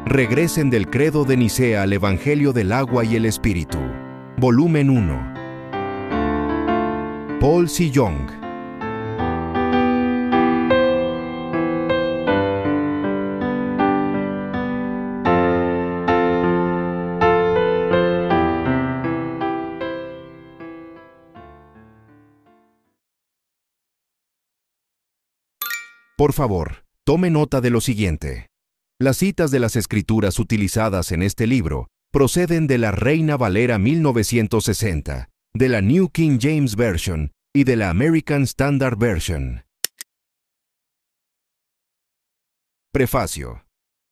Regresen del Credo de Nicea al Evangelio del Agua y el Espíritu. Volumen 1. Paul C. Young. Por favor, tome nota de lo siguiente. Las citas de las Escrituras utilizadas en este libro proceden de la Reina Valera 1960, de la New King James Version y de la American Standard Version. Prefacio.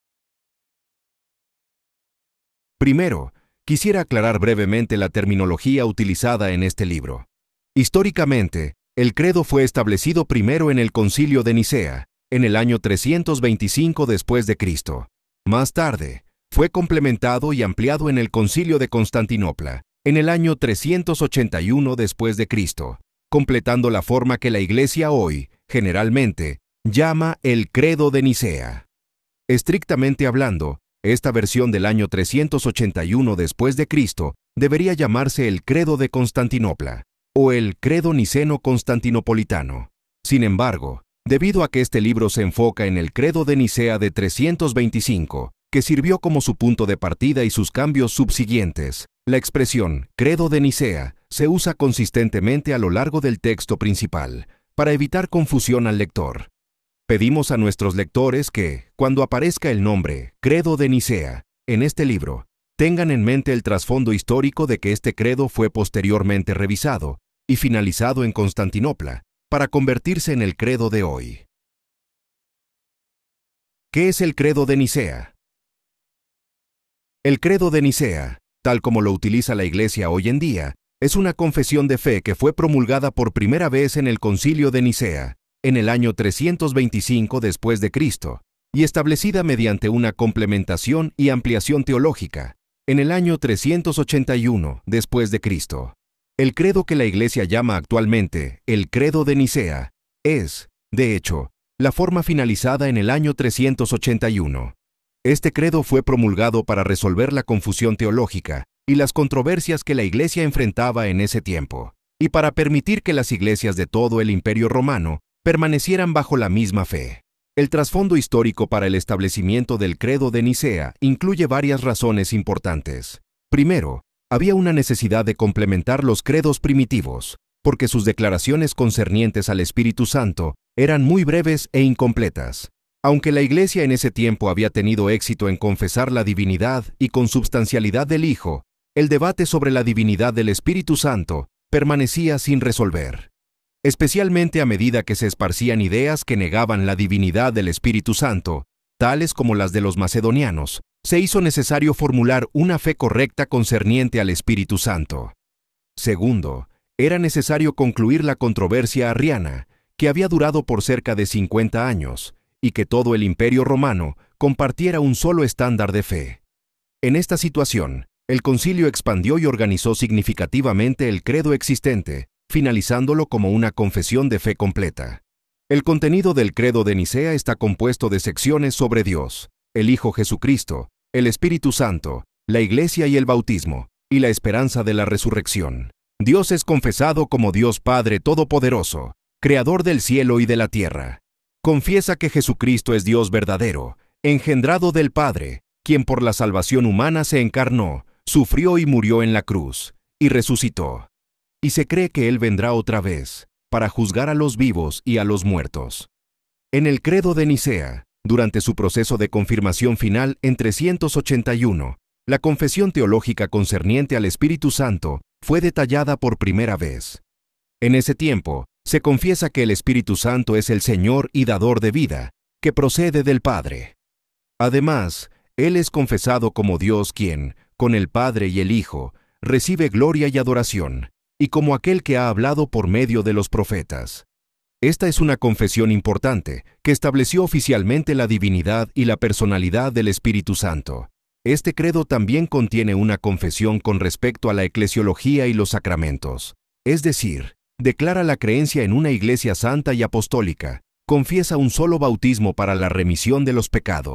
Primero, quisiera aclarar brevemente la terminología utilizada en este libro. Históricamente, el credo fue establecido primero en el Concilio de Nicea, en el año 325 después de Cristo. Más tarde, fue complementado y ampliado en el Concilio de Constantinopla, en el año 381 después de Cristo, completando la forma que la Iglesia hoy, generalmente, llama el Credo de Nicea. Estrictamente hablando, esta versión del año 381 después de Cristo debería llamarse el Credo de Constantinopla, o el Credo Niceno-Constantinopolitano. Sin embargo, debido a que este libro se enfoca en el Credo de Nicea de 325, que sirvió como su punto de partida y sus cambios subsiguientes, la expresión Credo de Nicea se usa consistentemente a lo largo del texto principal, para evitar confusión al lector. Pedimos a nuestros lectores que, cuando aparezca el nombre Credo de Nicea en este libro, tengan en mente el trasfondo histórico de que este credo fue posteriormente revisado y finalizado en Constantinopla, para convertirse en el credo de hoy. ¿Qué es el Credo de Nicea? El Credo de Nicea, tal como lo utiliza la Iglesia hoy en día, es una confesión de fe que fue promulgada por primera vez en el Concilio de Nicea, en el año 325 después de Cristo, y establecida mediante una complementación y ampliación teológica, en el año 381 después de Cristo. El credo que la Iglesia llama actualmente el Credo de Nicea es, de hecho, la forma finalizada en el año 381. Este credo fue promulgado para resolver la confusión teológica y las controversias que la Iglesia enfrentaba en ese tiempo, y para permitir que las iglesias de todo el Imperio Romano permanecieran bajo la misma fe. El trasfondo histórico para el establecimiento del Credo de Nicea incluye varias razones importantes. Primero, había una necesidad de complementar los credos primitivos, porque sus declaraciones concernientes al Espíritu Santo eran muy breves e incompletas. Aunque la Iglesia en ese tiempo había tenido éxito en confesar la divinidad y consubstancialidad del Hijo, el debate sobre la divinidad del Espíritu Santo permanecía sin resolver. Especialmente a medida que se esparcían ideas que negaban la divinidad del Espíritu Santo, tales como las de los macedonianos, se hizo necesario formular una fe correcta concerniente al Espíritu Santo. Segundo, era necesario concluir la controversia arriana, que había durado por cerca de 50 años, y que todo el Imperio Romano compartiera un solo estándar de fe. En esta situación, el concilio expandió y organizó significativamente el credo existente, finalizándolo como una confesión de fe completa. El contenido del Credo de Nicea está compuesto de secciones sobre Dios, el Hijo Jesucristo, el Espíritu Santo, la Iglesia y el bautismo, y la esperanza de la resurrección. Dios es confesado como Dios Padre Todopoderoso, Creador del cielo y de la tierra. Confiesa que Jesucristo es Dios verdadero, engendrado del Padre, quien por la salvación humana se encarnó, sufrió y murió en la cruz, y resucitó. Y se cree que Él vendrá otra vez, para juzgar a los vivos y a los muertos. En el Credo de Nicea, durante su proceso de confirmación final en 381, la confesión teológica concerniente al Espíritu Santo fue detallada por primera vez. En ese tiempo, se confiesa que el Espíritu Santo es el Señor y dador de vida, que procede del Padre. Además, Él es confesado como Dios quien, con el Padre y el Hijo, recibe gloria y adoración, y como aquel que ha hablado por medio de los profetas. Esta es una confesión importante que estableció oficialmente la divinidad y la personalidad del Espíritu Santo. Este credo también contiene una confesión con respecto a la eclesiología y los sacramentos, es decir, declara la creencia en una Iglesia santa y apostólica, confiesa un solo bautismo para la remisión de los pecados,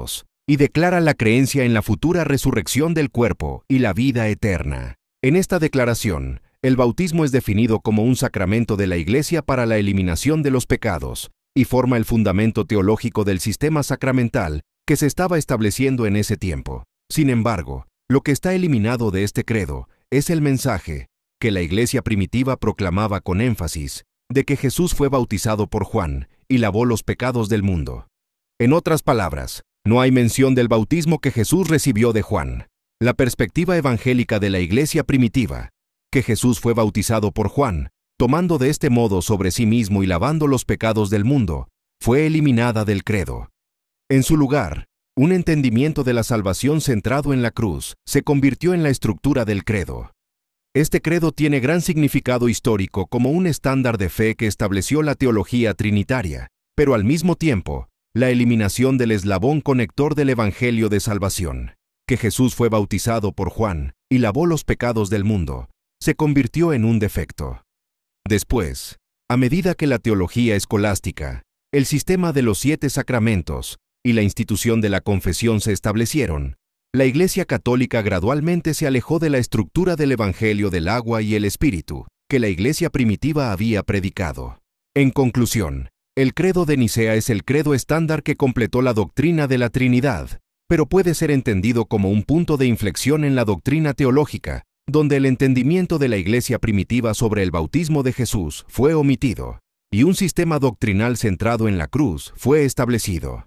y declara la creencia en la futura resurrección del cuerpo y la vida eterna. En esta declaración, el bautismo es definido como un sacramento de la Iglesia para la eliminación de los pecados y forma el fundamento teológico del sistema sacramental que se estaba estableciendo en ese tiempo. Sin embargo, lo que está eliminado de este credo es el mensaje que la Iglesia primitiva proclamaba con énfasis de que Jesús fue bautizado por Juan y lavó los pecados del mundo. En otras palabras, no hay mención del bautismo que Jesús recibió de Juan. La perspectiva evangélica de la Iglesia primitiva, que Jesús fue bautizado por Juan, tomando de este modo sobre sí mismo y lavando los pecados del mundo, fue eliminada del credo. En su lugar, un entendimiento de la salvación centrado en la cruz se convirtió en la estructura del credo. Este credo tiene gran significado histórico como un estándar de fe que estableció la teología trinitaria, pero al mismo tiempo, la eliminación del eslabón conector del Evangelio de salvación, que Jesús fue bautizado por Juan y lavó los pecados del mundo, se convirtió en un defecto. Después, a medida que la teología escolástica, el sistema de los 7 sacramentos y la institución de la confesión se establecieron, la Iglesia católica gradualmente se alejó de la estructura del Evangelio del agua y el Espíritu, que la Iglesia primitiva había predicado. En conclusión, el credo de Nicea es el credo estándar que completó la doctrina de la Trinidad, pero puede ser entendido como un punto de inflexión en la doctrina teológica, donde el entendimiento de la Iglesia primitiva sobre el bautismo de Jesús fue omitido, y un sistema doctrinal centrado en la cruz fue establecido.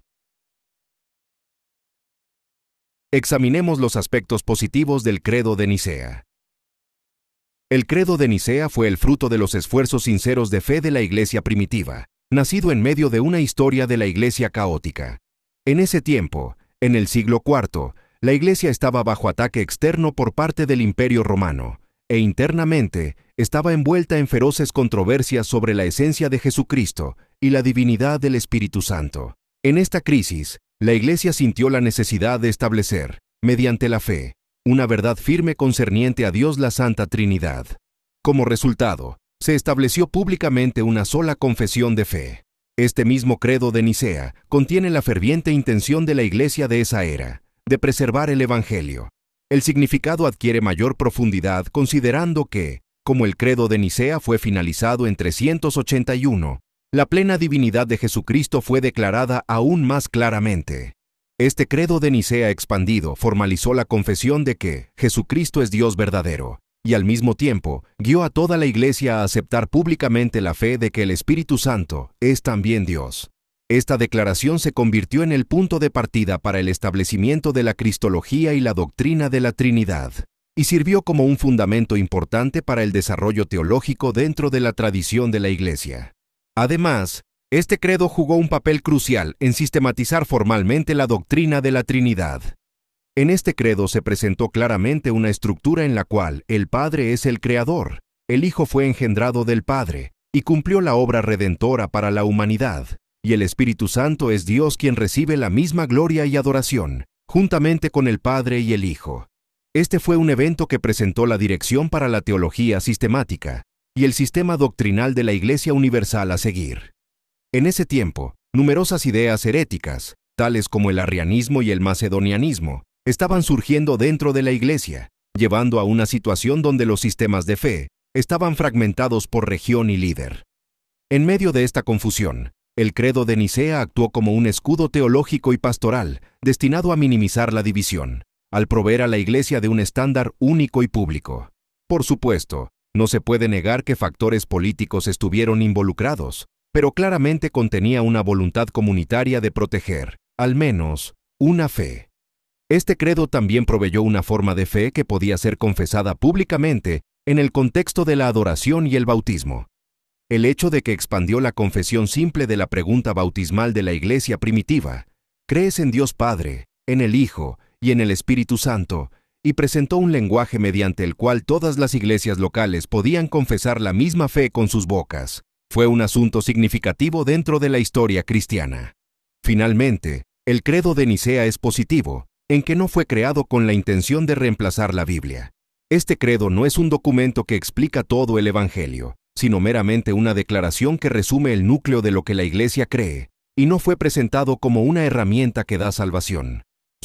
Examinemos los aspectos positivos del credo de Nicea. El credo de Nicea fue el fruto de los esfuerzos sinceros de fe de la Iglesia primitiva, nacido en medio de una historia de la Iglesia caótica. En ese tiempo, en el siglo IV, la Iglesia estaba bajo ataque externo por parte del Imperio Romano, e internamente estaba envuelta en feroces controversias sobre la esencia de Jesucristo y la divinidad del Espíritu Santo. En esta crisis, la Iglesia sintió la necesidad de establecer, mediante la fe, una verdad firme concerniente a Dios la Santa Trinidad. Como resultado, se estableció públicamente una sola confesión de fe. Este mismo credo de Nicea contiene la ferviente intención de la Iglesia de esa era, de preservar el Evangelio. El significado adquiere mayor profundidad considerando que, como el credo de Nicea fue finalizado en 381, la plena divinidad de Jesucristo fue declarada aún más claramente. Este credo de Nicea expandido formalizó la confesión de que Jesucristo es Dios verdadero, y al mismo tiempo guió a toda la Iglesia a aceptar públicamente la fe de que el Espíritu Santo es también Dios. Esta declaración se convirtió en el punto de partida para el establecimiento de la cristología y la doctrina de la Trinidad, y sirvió como un fundamento importante para el desarrollo teológico dentro de la tradición de la Iglesia. Además, este credo jugó un papel crucial en sistematizar formalmente la doctrina de la Trinidad. En este credo se presentó claramente una estructura en la cual el Padre es el Creador, el Hijo fue engendrado del Padre y cumplió la obra redentora para la humanidad, y el Espíritu Santo es Dios quien recibe la misma gloria y adoración, juntamente con el Padre y el Hijo. Este fue un evento que presentó la dirección para la teología sistemática y el sistema doctrinal de la Iglesia universal a seguir. En ese tiempo, numerosas ideas heréticas, tales como el arrianismo y el macedonianismo, estaban surgiendo dentro de la Iglesia, llevando a una situación donde los sistemas de fe estaban fragmentados por región y líder. En medio de esta confusión, el credo de Nicea actuó como un escudo teológico y pastoral destinado a minimizar la división, al proveer a la Iglesia de un estándar único y público. Por supuesto, no se puede negar que factores políticos estuvieron involucrados, pero claramente contenía una voluntad comunitaria de proteger, al menos, una fe. Este credo también proveyó una forma de fe que podía ser confesada públicamente en el contexto de la adoración y el bautismo. El hecho de que expandió la confesión simple de la pregunta bautismal de la Iglesia primitiva, ¿crees en Dios Padre, en el Hijo y en el Espíritu Santo?, y presentó un lenguaje mediante el cual todas las iglesias locales podían confesar la misma fe con sus bocas. Fue un asunto significativo dentro de la historia cristiana. Finalmente, el credo de Nicea es positivo, en que no fue creado con la intención de reemplazar la Biblia. Este credo no es un documento que explica todo el Evangelio, sino meramente una declaración que resume el núcleo de lo que la Iglesia cree, y no fue presentado como una herramienta que da salvación.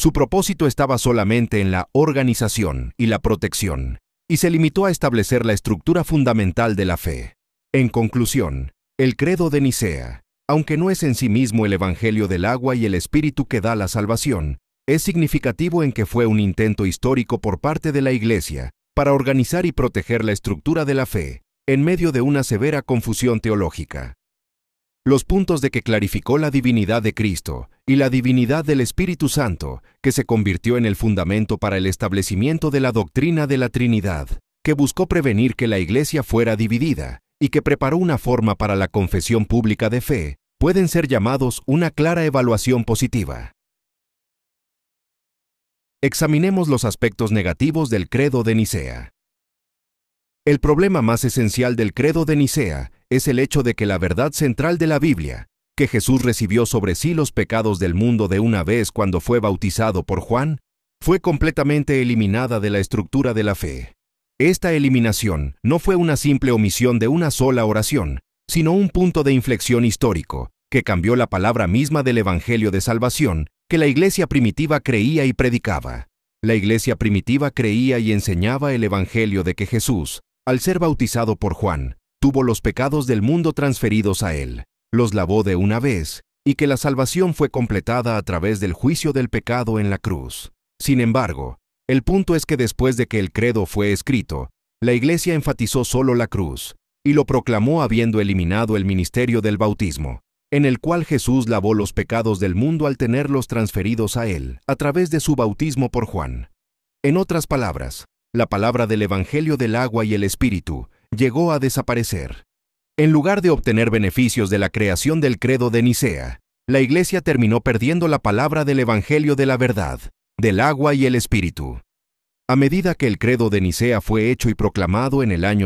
Su propósito estaba solamente en la organización y la protección, y se limitó a establecer la estructura fundamental de la fe. En conclusión, el Credo de Nicea, aunque no es en sí mismo el Evangelio del agua y el Espíritu que da la salvación, es significativo en que fue un intento histórico por parte de la Iglesia para organizar y proteger la estructura de la fe, en medio de una severa confusión teológica. Los puntos de que clarificó la divinidad de Cristo y la divinidad del Espíritu Santo, que se convirtió en el fundamento para el establecimiento de la doctrina de la Trinidad, que buscó prevenir que la Iglesia fuera dividida y que preparó una forma para la confesión pública de fe, pueden ser llamados una clara evaluación positiva. Examinemos los aspectos negativos del Credo de Nicea. El problema más esencial del Credo de Nicea es el hecho de que la verdad central de la Biblia, que Jesús recibió sobre sí los pecados del mundo de una vez cuando fue bautizado por Juan, fue completamente eliminada de la estructura de la fe. Esta eliminación no fue una simple omisión de una sola oración, sino un punto de inflexión histórico, que cambió la palabra misma del Evangelio de Salvación que la iglesia primitiva creía y predicaba. La iglesia primitiva creía y enseñaba el Evangelio de que Jesús, al ser bautizado por Juan, tuvo los pecados del mundo transferidos a él, los lavó de una vez, y que la salvación fue completada a través del juicio del pecado en la cruz. Sin embargo, el punto es que después de que el credo fue escrito, la iglesia enfatizó solo la cruz, y lo proclamó habiendo eliminado el ministerio del bautismo, en el cual Jesús lavó los pecados del mundo al tenerlos transferidos a él, a través de su bautismo por Juan. En otras palabras, la palabra del Evangelio del agua y el Espíritu llegó a desaparecer. En lugar de obtener beneficios de la creación del Credo de Nicea, la Iglesia terminó perdiendo la palabra del Evangelio de la verdad, del agua y el Espíritu. A medida que el Credo de Nicea fue hecho y proclamado en el año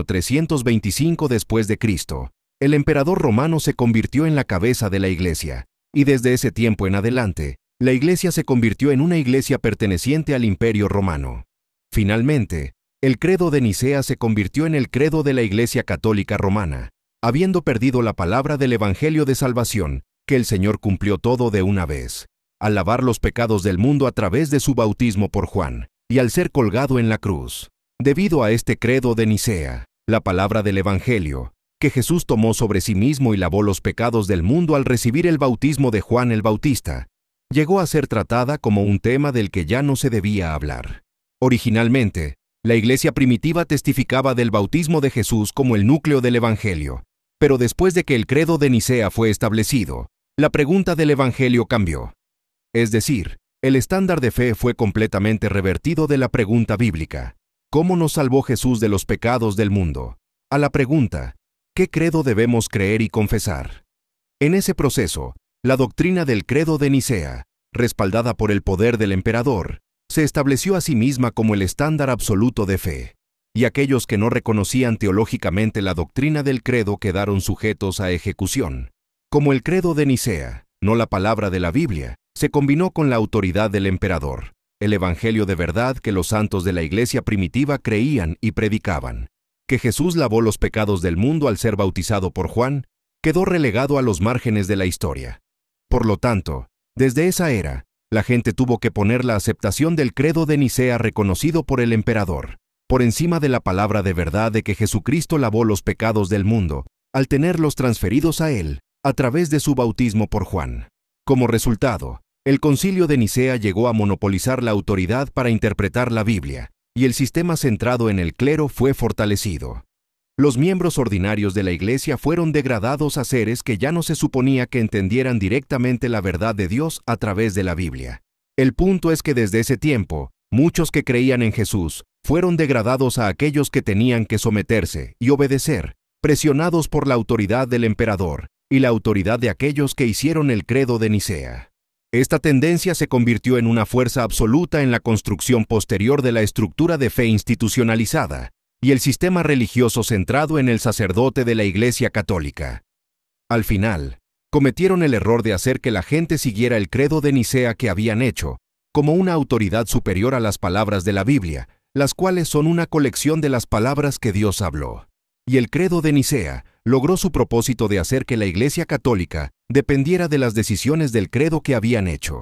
325 después de Cristo, el emperador romano se convirtió en la cabeza de la Iglesia, y desde ese tiempo en adelante, la Iglesia se convirtió en una iglesia perteneciente al Imperio Romano. Finalmente, el Credo de Nicea se convirtió en el credo de la Iglesia Católica Romana, habiendo perdido la palabra del Evangelio de Salvación, que el Señor cumplió todo de una vez, al lavar los pecados del mundo a través de su bautismo por Juan, y al ser colgado en la cruz. Debido a este Credo de Nicea, la palabra del Evangelio, que Jesús tomó sobre sí mismo y lavó los pecados del mundo al recibir el bautismo de Juan el Bautista, llegó a ser tratada como un tema del que ya no se debía hablar. Originalmente, la iglesia primitiva testificaba del bautismo de Jesús como el núcleo del Evangelio, pero después de que el Credo de Nicea fue establecido, la pregunta del Evangelio cambió. Es decir, el estándar de fe fue completamente revertido de la pregunta bíblica, ¿cómo nos salvó Jesús de los pecados del mundo?, a la pregunta, ¿qué credo debemos creer y confesar? En ese proceso, la doctrina del Credo de Nicea, respaldada por el poder del emperador, se estableció a sí misma como el estándar absoluto de fe, y aquellos que no reconocían teológicamente la doctrina del credo quedaron sujetos a ejecución. Como el Credo de Nicea, no la palabra de la Biblia, se combinó con la autoridad del emperador, el Evangelio de verdad que los santos de la iglesia primitiva creían y predicaban. Que Jesús lavó los pecados del mundo al ser bautizado por Juan, quedó relegado a los márgenes de la historia. Por lo tanto, desde esa era, la gente tuvo que poner la aceptación del Credo de Nicea reconocido por el emperador, por encima de la palabra de verdad de que Jesucristo lavó los pecados del mundo, al tenerlos transferidos a él, a través de su bautismo por Juan. Como resultado, el Concilio de Nicea llegó a monopolizar la autoridad para interpretar la Biblia, y el sistema centrado en el clero fue fortalecido. Los miembros ordinarios de la Iglesia fueron degradados a seres que ya no se suponía que entendieran directamente la verdad de Dios a través de la Biblia. El punto es que desde ese tiempo, muchos que creían en Jesús fueron degradados a aquellos que tenían que someterse y obedecer, presionados por la autoridad del emperador y la autoridad de aquellos que hicieron el Credo de Nicea. Esta tendencia se convirtió en una fuerza absoluta en la construcción posterior de la estructura de fe institucionalizada y el sistema religioso centrado en el sacerdote de la Iglesia Católica. Al final, cometieron el error de hacer que la gente siguiera el Credo de Nicea que habían hecho, como una autoridad superior a las palabras de la Biblia, las cuales son una colección de las palabras que Dios habló. Y el Credo de Nicea logró su propósito de hacer que la Iglesia Católica dependiera de las decisiones del credo que habían hecho.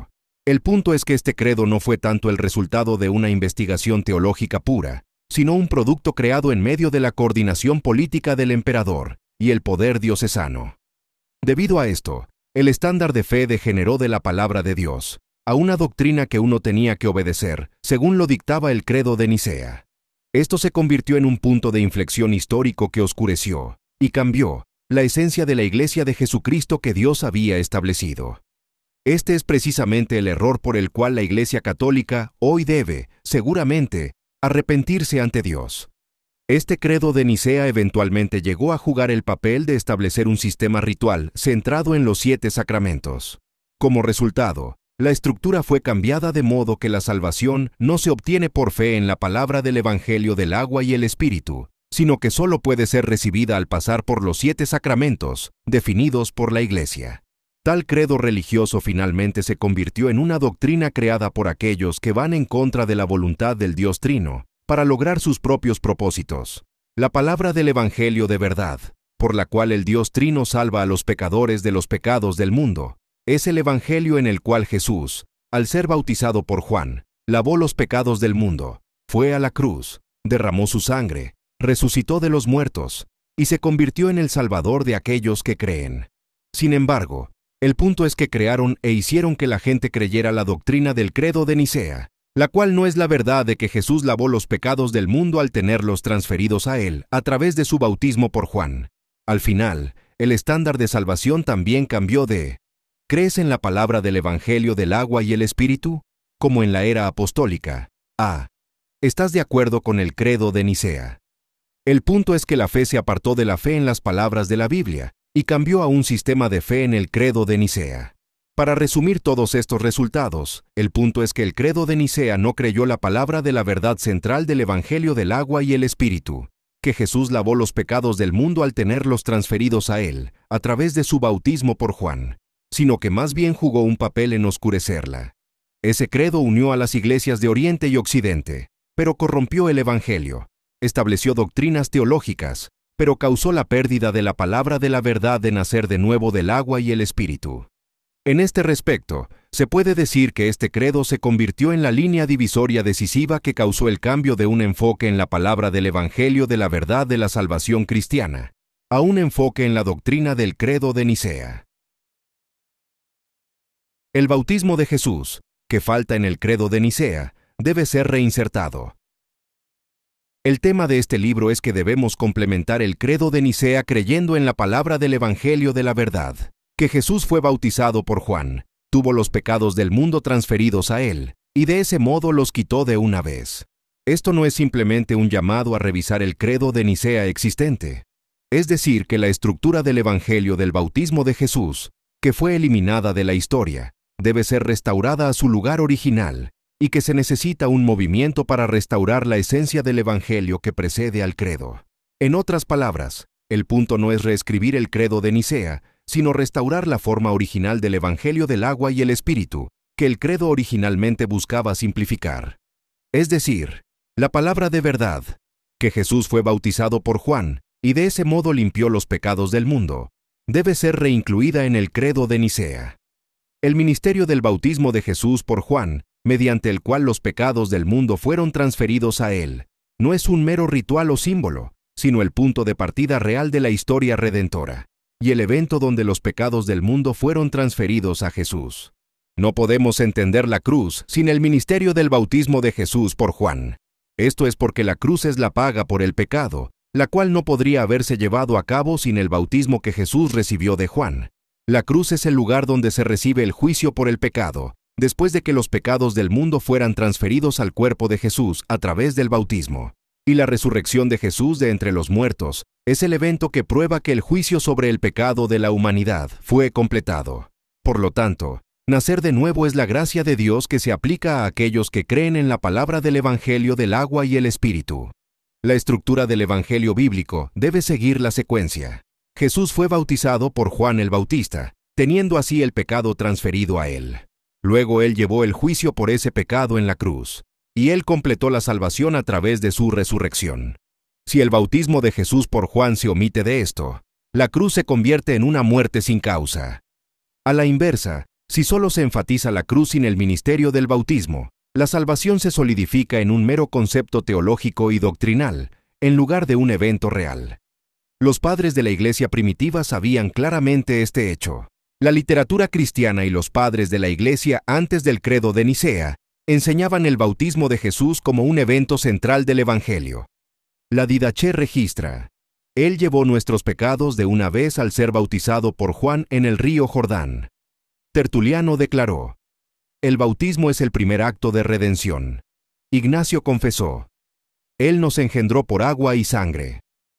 El punto es que este credo no fue tanto el resultado de una investigación teológica pura, sino un producto creado en medio de la coordinación política del emperador y el poder diocesano. Debido a esto, el estándar de fe degeneró de la palabra de Dios a una doctrina que uno tenía que obedecer, según lo dictaba el credo de Nicea. Esto se convirtió en un punto de inflexión histórico que oscureció y cambió la esencia de la Iglesia de Jesucristo que Dios había establecido. Este es precisamente el error por el cual la Iglesia Católica hoy debe, seguramente, arrepentirse ante Dios. Este credo de Nicea eventualmente llegó a jugar el papel de establecer un sistema ritual centrado en los 7 sacramentos. Como resultado, la estructura fue cambiada de modo que la salvación no se obtiene por fe en la palabra del Evangelio del agua y el Espíritu, sino que solo puede ser recibida al pasar por los 7 sacramentos definidos por la Iglesia. Tal credo religioso finalmente se convirtió en una doctrina creada por aquellos que van en contra de la voluntad del Dios Trino, para lograr sus propios propósitos. La palabra del Evangelio de verdad, por la cual el Dios Trino salva a los pecadores de los pecados del mundo, es el Evangelio en el cual Jesús, al ser bautizado por Juan, lavó los pecados del mundo, fue a la cruz, derramó su sangre, resucitó de los muertos, y se convirtió en el Salvador de aquellos que creen. Sin embargo, el punto es que crearon e hicieron que la gente creyera la doctrina del credo de Nicea, la cual no es la verdad de que Jesús lavó los pecados del mundo al tenerlos transferidos a él a través de su bautismo por Juan. Al final, el estándar de salvación también cambió de ¿crees en la palabra del Evangelio del agua y el Espíritu? Como en la era apostólica, a ¿estás de acuerdo con el credo de Nicea? El punto es que la fe se apartó de la fe en las palabras de la Biblia y cambió a un sistema de fe en el credo de Nicea. Para resumir todos estos resultados, el punto es que el credo de Nicea no creyó la palabra de la verdad central del Evangelio del agua y el Espíritu, que Jesús lavó los pecados del mundo al tenerlos transferidos a él, a través de su bautismo por Juan, sino que más bien jugó un papel en oscurecerla. Ese credo unió a las iglesias de Oriente y Occidente, pero corrompió el Evangelio, estableció doctrinas teológicas, pero causó la pérdida de la palabra de la verdad de nacer de nuevo del agua y el Espíritu. En este respecto, se puede decir que este credo se convirtió en la línea divisoria decisiva que causó el cambio de un enfoque en la palabra del Evangelio de la verdad de la salvación cristiana, a un enfoque en la doctrina del credo de Nicea. El bautismo de Jesús, que falta en el credo de Nicea, debe ser reinsertado. El tema de este libro es que debemos complementar el credo de Nicea creyendo en la palabra del Evangelio de la verdad, que Jesús fue bautizado por Juan, tuvo los pecados del mundo transferidos a él, y de ese modo los quitó de una vez. Esto no es simplemente un llamado a revisar el credo de Nicea existente. Es decir, que la estructura del Evangelio del bautismo de Jesús, que fue eliminada de la historia, debe ser restaurada a su lugar original, y que se necesita un movimiento para restaurar la esencia del Evangelio que precede al credo. En otras palabras, el punto no es reescribir el credo de Nicea, sino restaurar la forma original del Evangelio del agua y el Espíritu, que el credo originalmente buscaba simplificar. Es decir, la palabra de verdad, que Jesús fue bautizado por Juan, y de ese modo limpió los pecados del mundo, debe ser reincluida en el credo de Nicea. El ministerio del bautismo de Jesús por Juan, mediante el cual los pecados del mundo fueron transferidos a él, no es un mero ritual o símbolo, sino el punto de partida real de la historia redentora, y el evento donde los pecados del mundo fueron transferidos a Jesús. No podemos entender la cruz sin el ministerio del bautismo de Jesús por Juan. Esto es porque la cruz es la paga por el pecado, la cual no podría haberse llevado a cabo sin el bautismo que Jesús recibió de Juan. La cruz es el lugar donde se recibe el juicio por el pecado, después de que los pecados del mundo fueran transferidos al cuerpo de Jesús a través del bautismo. Y la resurrección de Jesús de entre los muertos es el evento que prueba que el juicio sobre el pecado de la humanidad fue completado. Por lo tanto, nacer de nuevo es la gracia de Dios que se aplica a aquellos que creen en la palabra del Evangelio del agua y el Espíritu. La estructura del Evangelio bíblico debe seguir la secuencia. Jesús fue bautizado por Juan el Bautista, teniendo así el pecado transferido a él. Luego él llevó el juicio por ese pecado en la cruz, y él completó la salvación a través de su resurrección. Si el bautismo de Jesús por Juan se omite de esto, la cruz se convierte en una muerte sin causa. A la inversa, Si solo se enfatiza la cruz sin el ministerio del bautismo, la salvación se solidifica en un mero concepto teológico y doctrinal, en lugar de un evento real. Los padres de la Iglesia primitiva sabían claramente este hecho. La literatura cristiana y los padres de la Iglesia antes del credo de Nicea enseñaban el bautismo de Jesús como un evento central del Evangelio. La Didaché registra: Él llevó nuestros pecados de una vez al ser bautizado por Juan en el río Jordán. Tertuliano declaró: el bautismo es el primer acto de redención. Ignacio confesó: Él nos engendró por agua y sangre.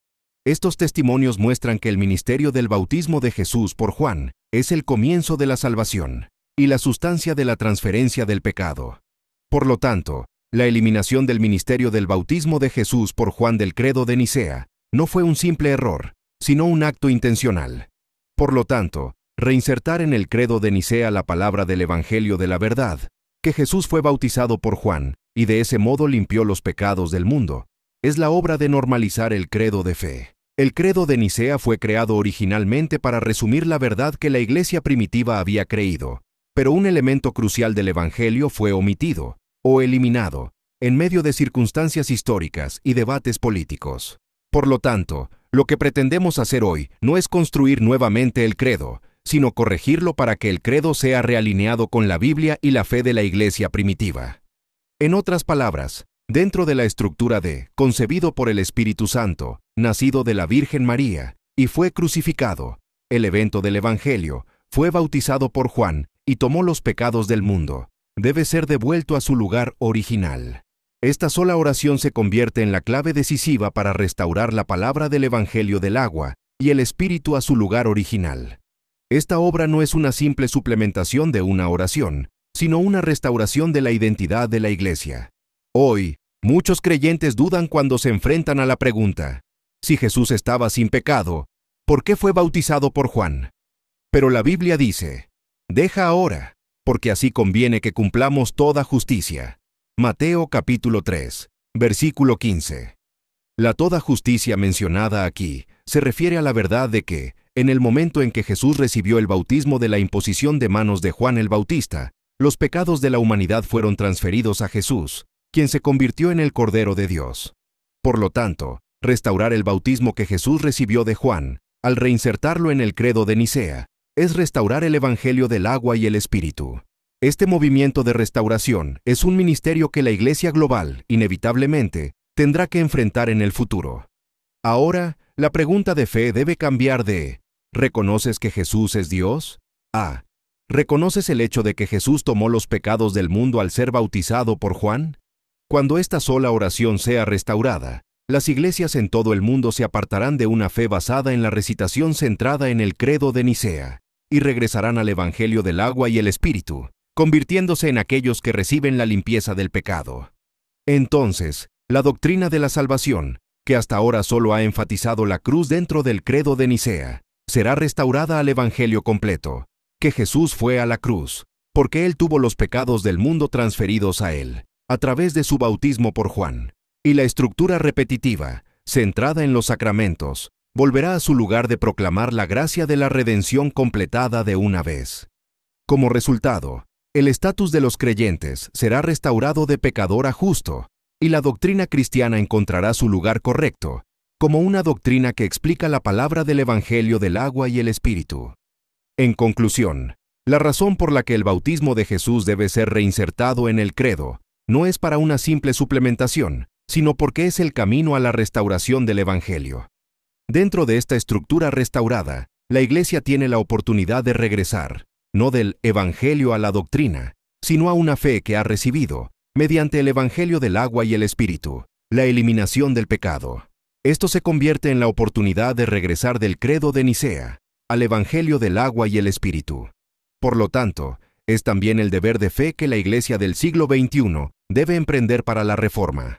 Estos testimonios muestran que el ministerio del bautismo de Jesús por Juan es el comienzo de la salvación y la sustancia de la transferencia del pecado. Por lo tanto, la eliminación del ministerio del bautismo de Jesús por Juan del credo de Nicea no fue un simple error, sino un acto intencional. Por lo tanto, reinsertar en el credo de Nicea la palabra del Evangelio de la verdad, que Jesús fue bautizado por Juan y de ese modo limpió los pecados del mundo, es la obra de normalizar el credo de fe. El credo de Nicea fue creado originalmente para resumir la verdad que la Iglesia primitiva había creído, pero un elemento crucial del Evangelio fue omitido o eliminado en medio de circunstancias históricas y debates políticos. Por lo tanto, lo que pretendemos hacer hoy no es construir nuevamente el credo, sino corregirlo para que el credo sea realineado con la Biblia y la fe de la Iglesia primitiva. En otras palabras, dentro de la estructura de concebido por el Espíritu Santo, nacido de la Virgen María, y fue crucificado, el evento del Evangelio, fue bautizado por Juan y tomó los pecados del mundo, debe ser devuelto a su lugar original. Esta sola oración se convierte en la clave decisiva para restaurar la palabra del Evangelio del agua y el Espíritu a su lugar original. Esta obra no es una simple suplementación de una oración, sino una restauración de la identidad de la Iglesia. Hoy, muchos creyentes dudan cuando se enfrentan a la pregunta: si Jesús estaba sin pecado, ¿por qué fue bautizado por Juan? Pero la Biblia dice: deja ahora, porque así conviene que cumplamos toda justicia. Mateo capítulo 3, versículo 15. La toda justicia mencionada aquí se refiere a la verdad de que, en el momento en que Jesús recibió el bautismo de la imposición de manos de Juan el Bautista, los pecados de la humanidad fueron transferidos a Jesús, quien se convirtió en el Cordero de Dios. Por lo tanto, restaurar el bautismo que Jesús recibió de Juan, al reinsertarlo en el credo de Nicea, es restaurar el Evangelio del agua y el Espíritu. Este movimiento de restauración es un ministerio que la Iglesia global, inevitablemente, tendrá que enfrentar en el futuro. Ahora, la pregunta de fe debe cambiar de: ¿reconoces que Jesús es Dios? A: ¿reconoces el hecho de que Jesús tomó los pecados del mundo al ser bautizado por Juan? Cuando esta sola oración sea restaurada, las iglesias en todo el mundo se apartarán de una fe basada en la recitación centrada en el credo de Nicea, y regresarán al Evangelio del agua y el Espíritu, convirtiéndose en aquellos que reciben la limpieza del pecado. Entonces, la doctrina de la salvación, que hasta ahora solo ha enfatizado la cruz dentro del credo de Nicea, será restaurada al Evangelio completo, que Jesús fue a la cruz, porque Él tuvo los pecados del mundo transferidos a Él, a través de su bautismo por Juan, y la estructura repetitiva, centrada en los sacramentos, volverá a su lugar de proclamar la gracia de la redención completada de una vez. Como resultado, el estatus de los creyentes será restaurado de pecador a justo, y la doctrina cristiana encontrará su lugar correcto, como una doctrina que explica la palabra del Evangelio del agua y el Espíritu. En conclusión, la razón por la que el bautismo de Jesús debe ser reinsertado en el credo no es para una simple suplementación, sino porque es el camino a la restauración del Evangelio. Dentro de esta estructura restaurada, la Iglesia tiene la oportunidad de regresar, no del Evangelio a la doctrina, sino a una fe que ha recibido, mediante el Evangelio del agua y el Espíritu, la eliminación del pecado. Esto se convierte en la oportunidad de regresar del credo de Nicea al Evangelio del agua y el Espíritu. Por lo tanto, es también el deber de fe que la Iglesia del siglo XXI debe emprender para la reforma.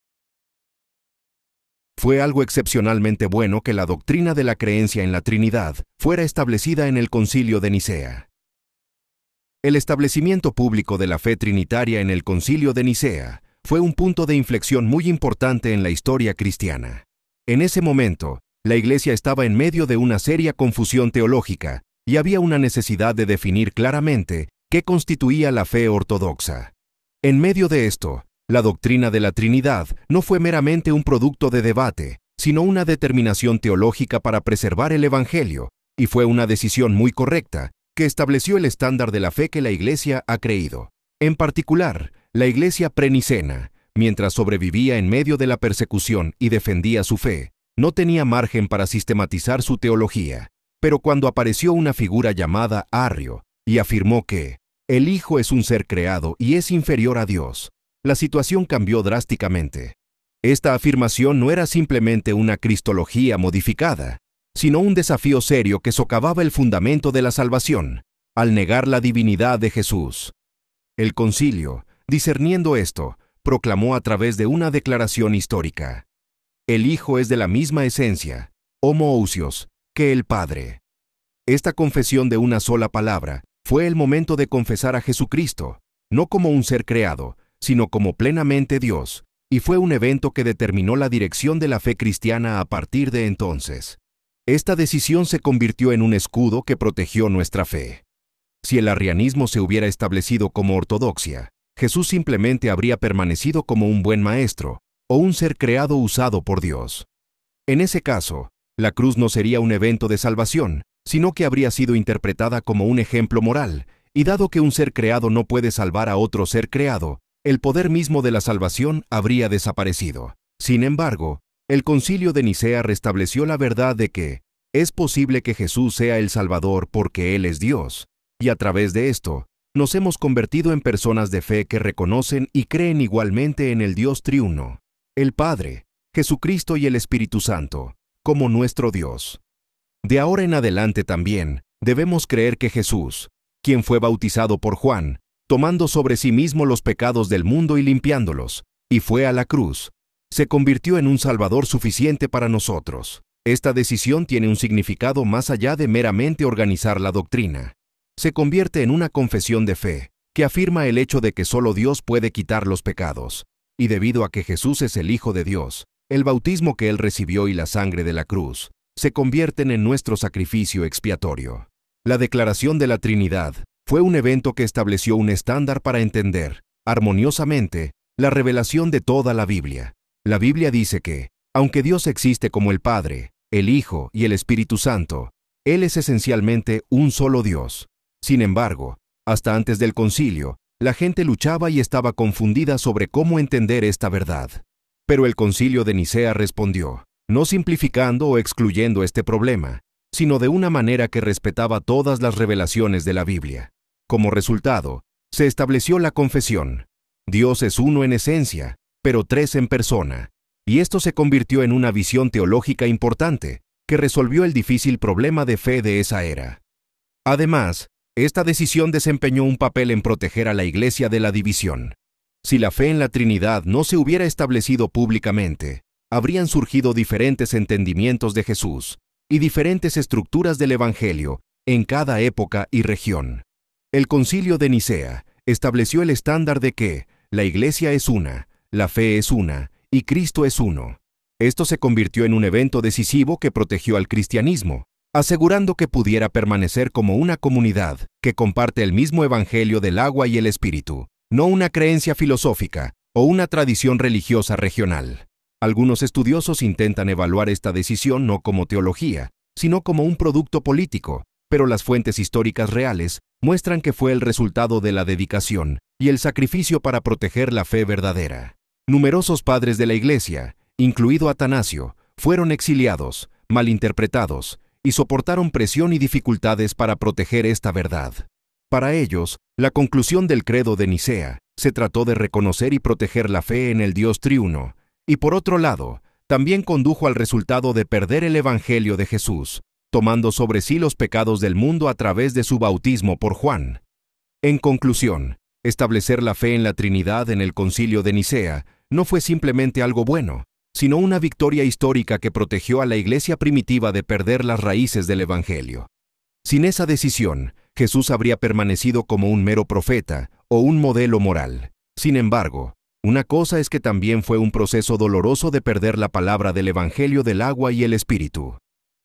Fue algo excepcionalmente bueno que la doctrina de la creencia en la Trinidad fuera establecida en el Concilio de Nicea. El establecimiento público de la fe trinitaria en el Concilio de Nicea fue un punto de inflexión muy importante en la historia cristiana. En ese momento, la Iglesia estaba en medio de una seria confusión teológica y había una necesidad de definir claramente qué constituía la fe ortodoxa. En medio de esto, la doctrina de la Trinidad no fue meramente un producto de debate, sino una determinación teológica para preservar el Evangelio, y fue una decisión muy correcta, que estableció el estándar de la fe que la Iglesia ha creído. En particular, la Iglesia prenicena, mientras sobrevivía en medio de la persecución y defendía su fe, no tenía margen para sistematizar su teología. Pero cuando apareció una figura llamada Arrio, y afirmó que el Hijo es un ser creado y es inferior a Dios, la situación cambió drásticamente. Esta afirmación no era simplemente una cristología modificada, sino un desafío serio que socavaba el fundamento de la salvación, al negar la divinidad de Jesús. El concilio, discerniendo esto, proclamó a través de una declaración histórica: el Hijo es de la misma esencia, homoousios, que el Padre. Esta confesión de una sola palabra fue el momento de confesar a Jesucristo, no como un ser creado, sino como plenamente Dios, y fue un evento que determinó la dirección de la fe cristiana a partir de entonces. Esta decisión se convirtió en un escudo que protegió nuestra fe. Si el arrianismo se hubiera establecido como ortodoxia, Jesús simplemente habría permanecido como un buen maestro, o un ser creado usado por Dios. En ese caso, la cruz no sería un evento de salvación, sino que habría sido interpretada como un ejemplo moral, y dado que un ser creado no puede salvar a otro ser creado, el poder mismo de la salvación habría desaparecido. Sin embargo, el Concilio de Nicea restableció la verdad de que es posible que Jesús sea el Salvador porque Él es Dios, y a través de esto, nos hemos convertido en personas de fe que reconocen y creen igualmente en el Dios triuno, el Padre, Jesucristo y el Espíritu Santo, como nuestro Dios. De ahora en adelante también, debemos creer que Jesús, quien fue bautizado por Juan, tomando sobre sí mismo los pecados del mundo y limpiándolos, y fue a la cruz, se convirtió en un Salvador suficiente para nosotros. Esta decisión tiene un significado más allá de meramente organizar la doctrina. Se convierte en una confesión de fe, que afirma el hecho de que solo Dios puede quitar los pecados, y debido a que Jesús es el Hijo de Dios, el bautismo que Él recibió y la sangre de la cruz, se convierten en nuestro sacrificio expiatorio. La declaración de la Trinidad fue un evento que estableció un estándar para entender, armoniosamente, la revelación de toda la Biblia. La Biblia dice que, aunque Dios existe como el Padre, el Hijo y el Espíritu Santo, Él es esencialmente un solo Dios. Sin embargo, hasta antes del concilio, la gente luchaba y estaba confundida sobre cómo entender esta verdad. Pero el Concilio de Nicea respondió, no simplificando o excluyendo este problema, sino de una manera que respetaba todas las revelaciones de la Biblia. Como resultado, se estableció la confesión: Dios es uno en esencia, pero tres en persona, y esto se convirtió en una visión teológica importante, que resolvió el difícil problema de fe de esa era. Además, esta decisión desempeñó un papel en proteger a la Iglesia de la división. Si la fe en la Trinidad no se hubiera establecido públicamente, habrían surgido diferentes entendimientos de Jesús y diferentes estructuras del Evangelio en cada época y región. El Concilio de Nicea estableció el estándar de que la Iglesia es una, la fe es una y Cristo es uno. Esto se convirtió en un evento decisivo que protegió al cristianismo, asegurando que pudiera permanecer como una comunidad que comparte el mismo Evangelio del agua y el Espíritu, no una creencia filosófica o una tradición religiosa regional. Algunos estudiosos intentan evaluar esta decisión no como teología, sino como un producto político, pero las fuentes históricas reales muestran que fue el resultado de la dedicación y el sacrificio para proteger la fe verdadera. Numerosos padres de la Iglesia, incluido Atanasio, fueron exiliados, malinterpretados, y soportaron presión y dificultades para proteger esta verdad. Para ellos, la conclusión del credo de Nicea se trató de reconocer y proteger la fe en el Dios triuno, y por otro lado, también condujo al resultado de perder el Evangelio de Jesús, tomando sobre sí los pecados del mundo a través de su bautismo por Juan. En conclusión, establecer la fe en la Trinidad en el Concilio de Nicea no fue simplemente algo bueno, sino una victoria histórica que protegió a la Iglesia primitiva de perder las raíces del Evangelio. Sin esa decisión, Jesús habría permanecido como un mero profeta o un modelo moral. Sin embargo, una cosa es que también fue un proceso doloroso de perder la palabra del Evangelio del agua y el Espíritu.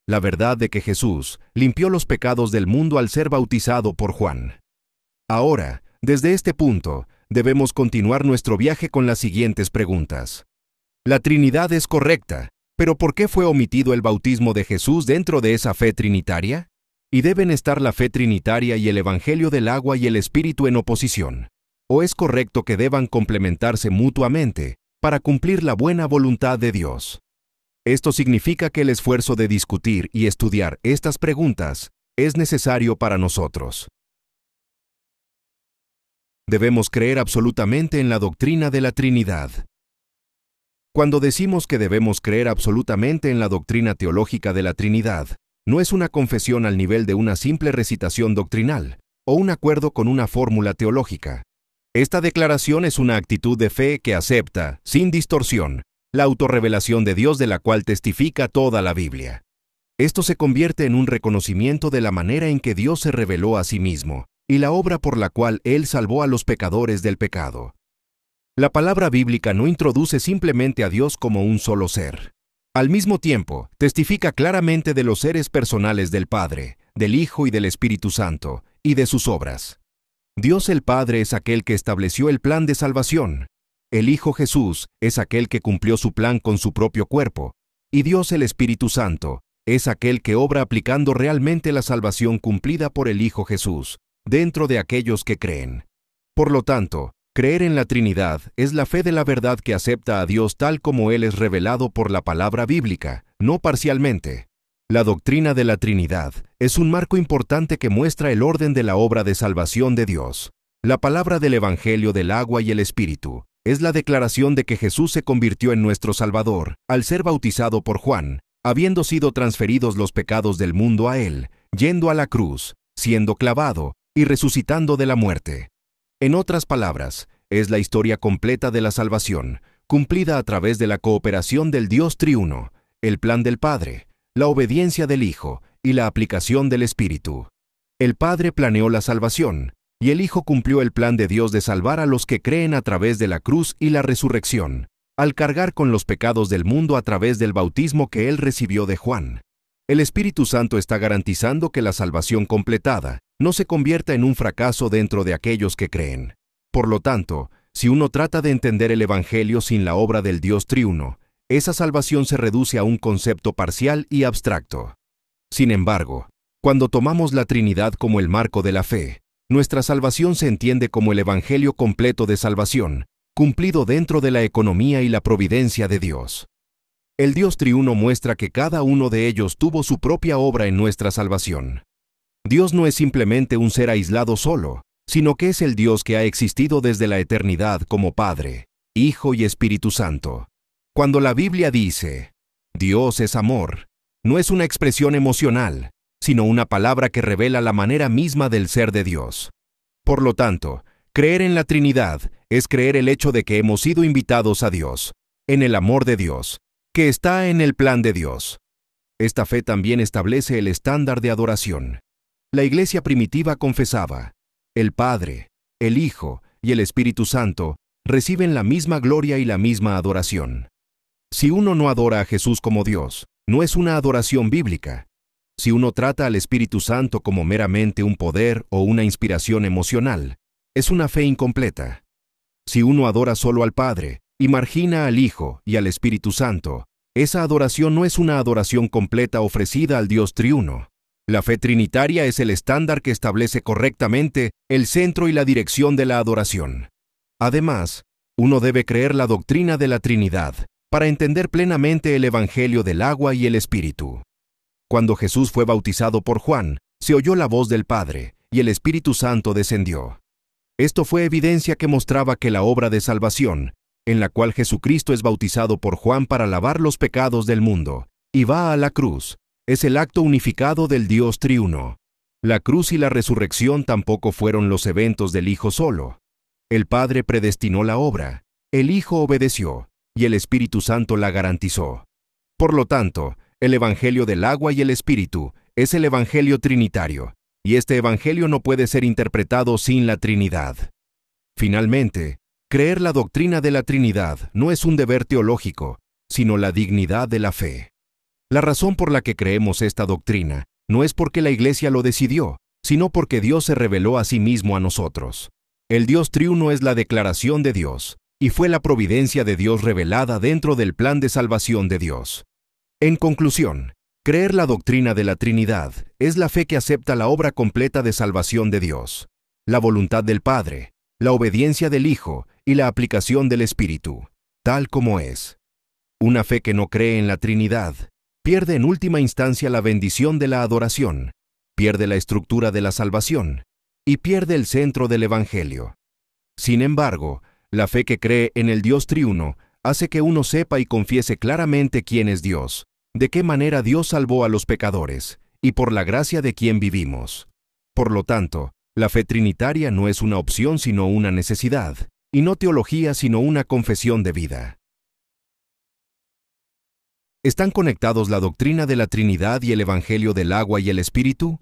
la verdad de que Jesús limpió los pecados del mundo al ser bautizado por Juan. Ahora, desde este punto, debemos continuar nuestro viaje con las siguientes preguntas. La Trinidad es correcta, pero ¿por qué fue omitido el bautismo de Jesús dentro de esa fe trinitaria? ¿Y deben estar la fe trinitaria y el Evangelio del agua y el Espíritu en oposición? ¿O es correcto que deban complementarse mutuamente para cumplir la buena voluntad de Dios? Esto significa que el esfuerzo de discutir y estudiar estas preguntas es necesario para nosotros. Debemos creer absolutamente en la doctrina de la Trinidad. Cuando decimos que debemos creer absolutamente en la doctrina teológica de la Trinidad, no es una confesión al nivel de una simple recitación doctrinal o un acuerdo con una fórmula teológica. Esta declaración es una actitud de fe que acepta, sin distorsión, la autorrevelación de Dios de la cual testifica toda la Biblia. Esto se convierte en un reconocimiento de la manera en que Dios se reveló a sí mismo y la obra por la cual Él salvó a los pecadores del pecado. La palabra bíblica no introduce simplemente a Dios como un solo ser. Al mismo tiempo, testifica claramente de los seres personales del Padre, del Hijo y del Espíritu Santo, y de sus obras. Dios el Padre es aquel que estableció el plan de salvación. El Hijo Jesús es aquel que cumplió su plan con su propio cuerpo, y Dios el Espíritu Santo es aquel que obra aplicando realmente la salvación cumplida por el Hijo Jesús, dentro de aquellos que creen. Por lo tanto, creer en la Trinidad es la fe de la verdad que acepta a Dios tal como Él es revelado por la palabra bíblica, no parcialmente. La doctrina de la Trinidad es un marco importante que muestra el orden de la obra de salvación de Dios. La palabra del Evangelio del agua y el Espíritu es la declaración de que Jesús se convirtió en nuestro Salvador al ser bautizado por Juan, habiendo sido transferidos los pecados del mundo a Él, yendo a la cruz, siendo clavado y resucitando de la muerte. En otras palabras, es la historia completa de la salvación, cumplida a través de la cooperación del Dios triuno, el plan del Padre, la obediencia del Hijo y la aplicación del Espíritu. El Padre planeó la salvación, y el Hijo cumplió el plan de Dios de salvar a los que creen a través de la cruz y la resurrección, al cargar con los pecados del mundo a través del bautismo que Él recibió de Juan. El Espíritu Santo está garantizando que la salvación completada no se convierta en un fracaso dentro de aquellos que creen. Por lo tanto, si uno trata de entender el Evangelio sin la obra del Dios triuno, esa salvación se reduce a un concepto parcial y abstracto. Sin embargo, cuando tomamos la Trinidad como el marco de la fe, nuestra salvación se entiende como el Evangelio completo de salvación, cumplido dentro de la economía y la providencia de Dios. El Dios triuno muestra que cada uno de ellos tuvo su propia obra en nuestra salvación. Dios no es simplemente un ser aislado solo, sino que es el Dios que ha existido desde la eternidad como Padre, Hijo y Espíritu Santo. Cuando la Biblia dice, Dios es amor, no es una expresión emocional, sino una palabra que revela la manera misma del ser de Dios. Por lo tanto, creer en la Trinidad es creer el hecho de que hemos sido invitados a Dios, en el amor de Dios, que está en el plan de Dios. Esta fe también establece el estándar de adoración. La iglesia primitiva confesaba, el Padre, el Hijo y el Espíritu Santo reciben la misma gloria y la misma adoración. Si uno no adora a Jesús como Dios, no es una adoración bíblica. Si uno trata al Espíritu Santo como meramente un poder o una inspiración emocional, es una fe incompleta. Si uno adora solo al Padre y margina al Hijo y al Espíritu Santo, esa adoración no es una adoración completa ofrecida al Dios triuno. La fe trinitaria es el estándar que establece correctamente el centro y la dirección de la adoración. Además, uno debe creer la doctrina de la Trinidad para entender plenamente el Evangelio del agua y el Espíritu. Cuando Jesús fue bautizado por Juan, se oyó la voz del Padre, y el Espíritu Santo descendió. Esto fue evidencia que mostraba que la obra de salvación, en la cual Jesucristo es bautizado por Juan para lavar los pecados del mundo, y va a la cruz, es el acto unificado del Dios triuno. La cruz y la resurrección tampoco fueron los eventos del Hijo solo. El Padre predestinó la obra, el Hijo obedeció, y el Espíritu Santo la garantizó. Por lo tanto, el Evangelio del agua y el Espíritu es el Evangelio trinitario, y este Evangelio no puede ser interpretado sin la Trinidad. Finalmente, creer la doctrina de la Trinidad no es un deber teológico, sino la dignidad de la fe. La razón por la que creemos esta doctrina no es porque la Iglesia lo decidió, sino porque Dios se reveló a sí mismo a nosotros. El Dios triuno es la declaración de Dios, y fue la providencia de Dios revelada dentro del plan de salvación de Dios. En conclusión, creer la doctrina de la Trinidad es la fe que acepta la obra completa de salvación de Dios, la voluntad del Padre, la obediencia del Hijo y la aplicación del Espíritu, tal como es. Una fe que no cree en la Trinidad pierde en última instancia la bendición de la adoración, pierde la estructura de la salvación y pierde el centro del Evangelio. Sin embargo, la fe que cree en el Dios triuno hace que uno sepa y confiese claramente quién es Dios, de qué manera Dios salvó a los pecadores y por la gracia de quien vivimos. Por lo tanto, la fe trinitaria no es una opción sino una necesidad, y no teología sino una confesión de vida. ¿Están conectados la doctrina de la Trinidad y el Evangelio del agua y el Espíritu?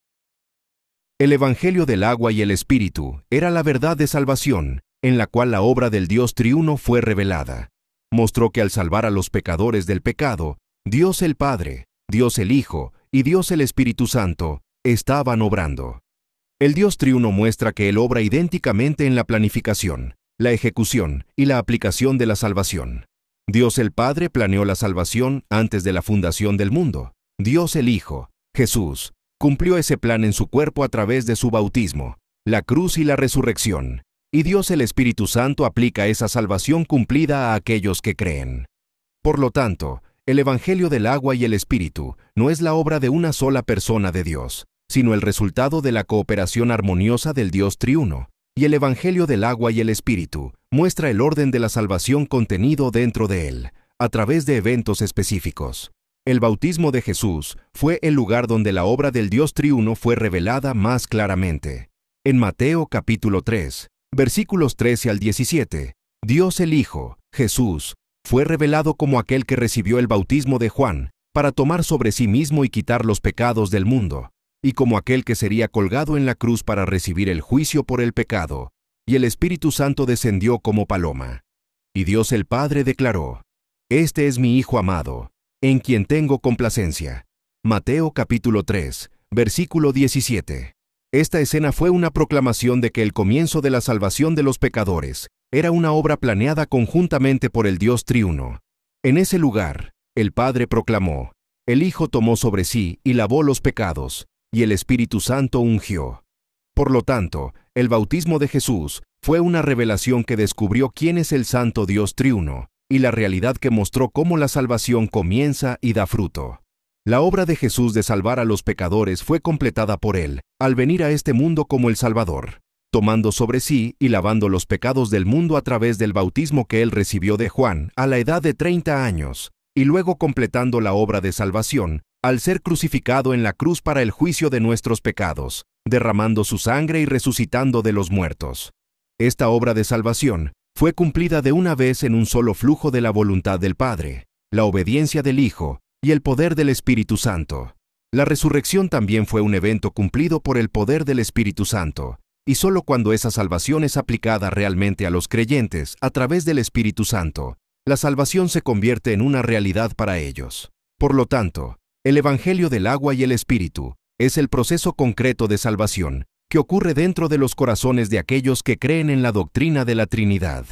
El Evangelio del agua y el Espíritu era la verdad de salvación, en la cual la obra del Dios triuno fue revelada. Mostró que al salvar a los pecadores del pecado, Dios el Padre, Dios el Hijo y Dios el Espíritu Santo estaban obrando. El Dios triuno muestra que Él obra idénticamente en la planificación, la ejecución y la aplicación de la salvación. Dios el Padre planeó la salvación antes de la fundación del mundo. Dios el Hijo, Jesús, cumplió ese plan en su cuerpo a través de su bautismo, la cruz y la resurrección. Y Dios el Espíritu Santo aplica esa salvación cumplida a aquellos que creen. Por lo tanto, el Evangelio del agua y el Espíritu no es la obra de una sola persona de Dios, sino el resultado de la cooperación armoniosa del Dios triuno, y el Evangelio del agua y el Espíritu muestra el orden de la salvación contenido dentro de él, a través de eventos específicos. El bautismo de Jesús fue el lugar donde la obra del Dios triuno fue revelada más claramente. En Mateo capítulo 3, versículos 13 al 17, Dios el Hijo, Jesús, fue revelado como aquel que recibió el bautismo de Juan para tomar sobre sí mismo y quitar los pecados del mundo, y como aquel que sería colgado en la cruz para recibir el juicio por el pecado, y el Espíritu Santo descendió como paloma. Y Dios el Padre declaró: «Este es mi Hijo amado, en quien tengo complacencia». Mateo capítulo 3, versículo 17. Esta escena fue una proclamación de que el comienzo de la salvación de los pecadores era una obra planeada conjuntamente por el Dios triuno. En ese lugar, el Padre proclamó: «El Hijo tomó sobre sí y lavó los pecados, y el Espíritu Santo ungió». Por lo tanto, el bautismo de Jesús fue una revelación que descubrió quién es el Santo Dios triuno, y la realidad que mostró cómo la salvación comienza y da fruto. La obra de Jesús de salvar a los pecadores fue completada por Él, al venir a este mundo como el Salvador, tomando sobre sí y lavando los pecados del mundo a través del bautismo que Él recibió de Juan a la edad de 30 años, y luego completando la obra de salvación al ser crucificado en la cruz para el juicio de nuestros pecados, derramando su sangre y resucitando de los muertos. Esta obra de salvación fue cumplida de una vez en un solo flujo de la voluntad del Padre, la obediencia del Hijo y el poder del Espíritu Santo. La resurrección también fue un evento cumplido por el poder del Espíritu Santo, y solo cuando esa salvación es aplicada realmente a los creyentes a través del Espíritu Santo, la salvación se convierte en una realidad para ellos. Por lo tanto, el Evangelio del agua y el Espíritu es el proceso concreto de salvación que ocurre dentro de los corazones de aquellos que creen en la doctrina de la Trinidad.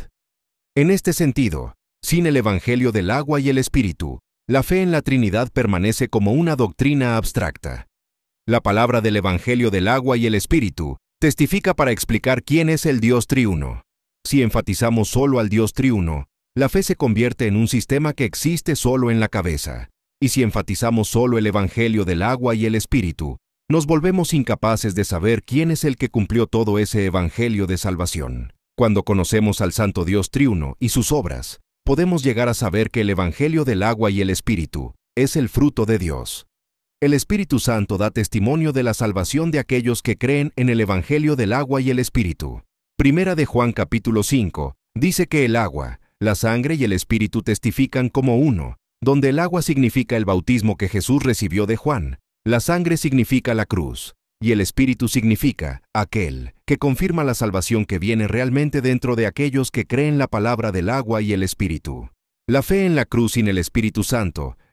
En este sentido, sin el Evangelio del agua y el Espíritu, la fe en la Trinidad permanece como una doctrina abstracta. La palabra del Evangelio del agua y el Espíritu testifica para explicar quién es el Dios triuno. Si enfatizamos solo al Dios triuno, la fe se convierte en un sistema que existe solo en la cabeza. Y si enfatizamos solo el Evangelio del agua y el Espíritu, nos volvemos incapaces de saber quién es el que cumplió todo ese Evangelio de salvación. Cuando conocemos al Santo Dios triuno y sus obras, podemos llegar a saber que el Evangelio del agua y el Espíritu es el fruto de Dios. El Espíritu Santo da testimonio de la salvación de aquellos que creen en el Evangelio del agua y el Espíritu. Primera de Juan capítulo 5 dice que el agua, la sangre y el Espíritu testifican como uno, donde el agua significa el bautismo que Jesús recibió de Juan, la sangre significa la cruz, y el Espíritu significa aquel que confirma la salvación que viene realmente dentro de aquellos que creen la palabra del agua y el Espíritu. La fe en la cruz sin el Espíritu Santo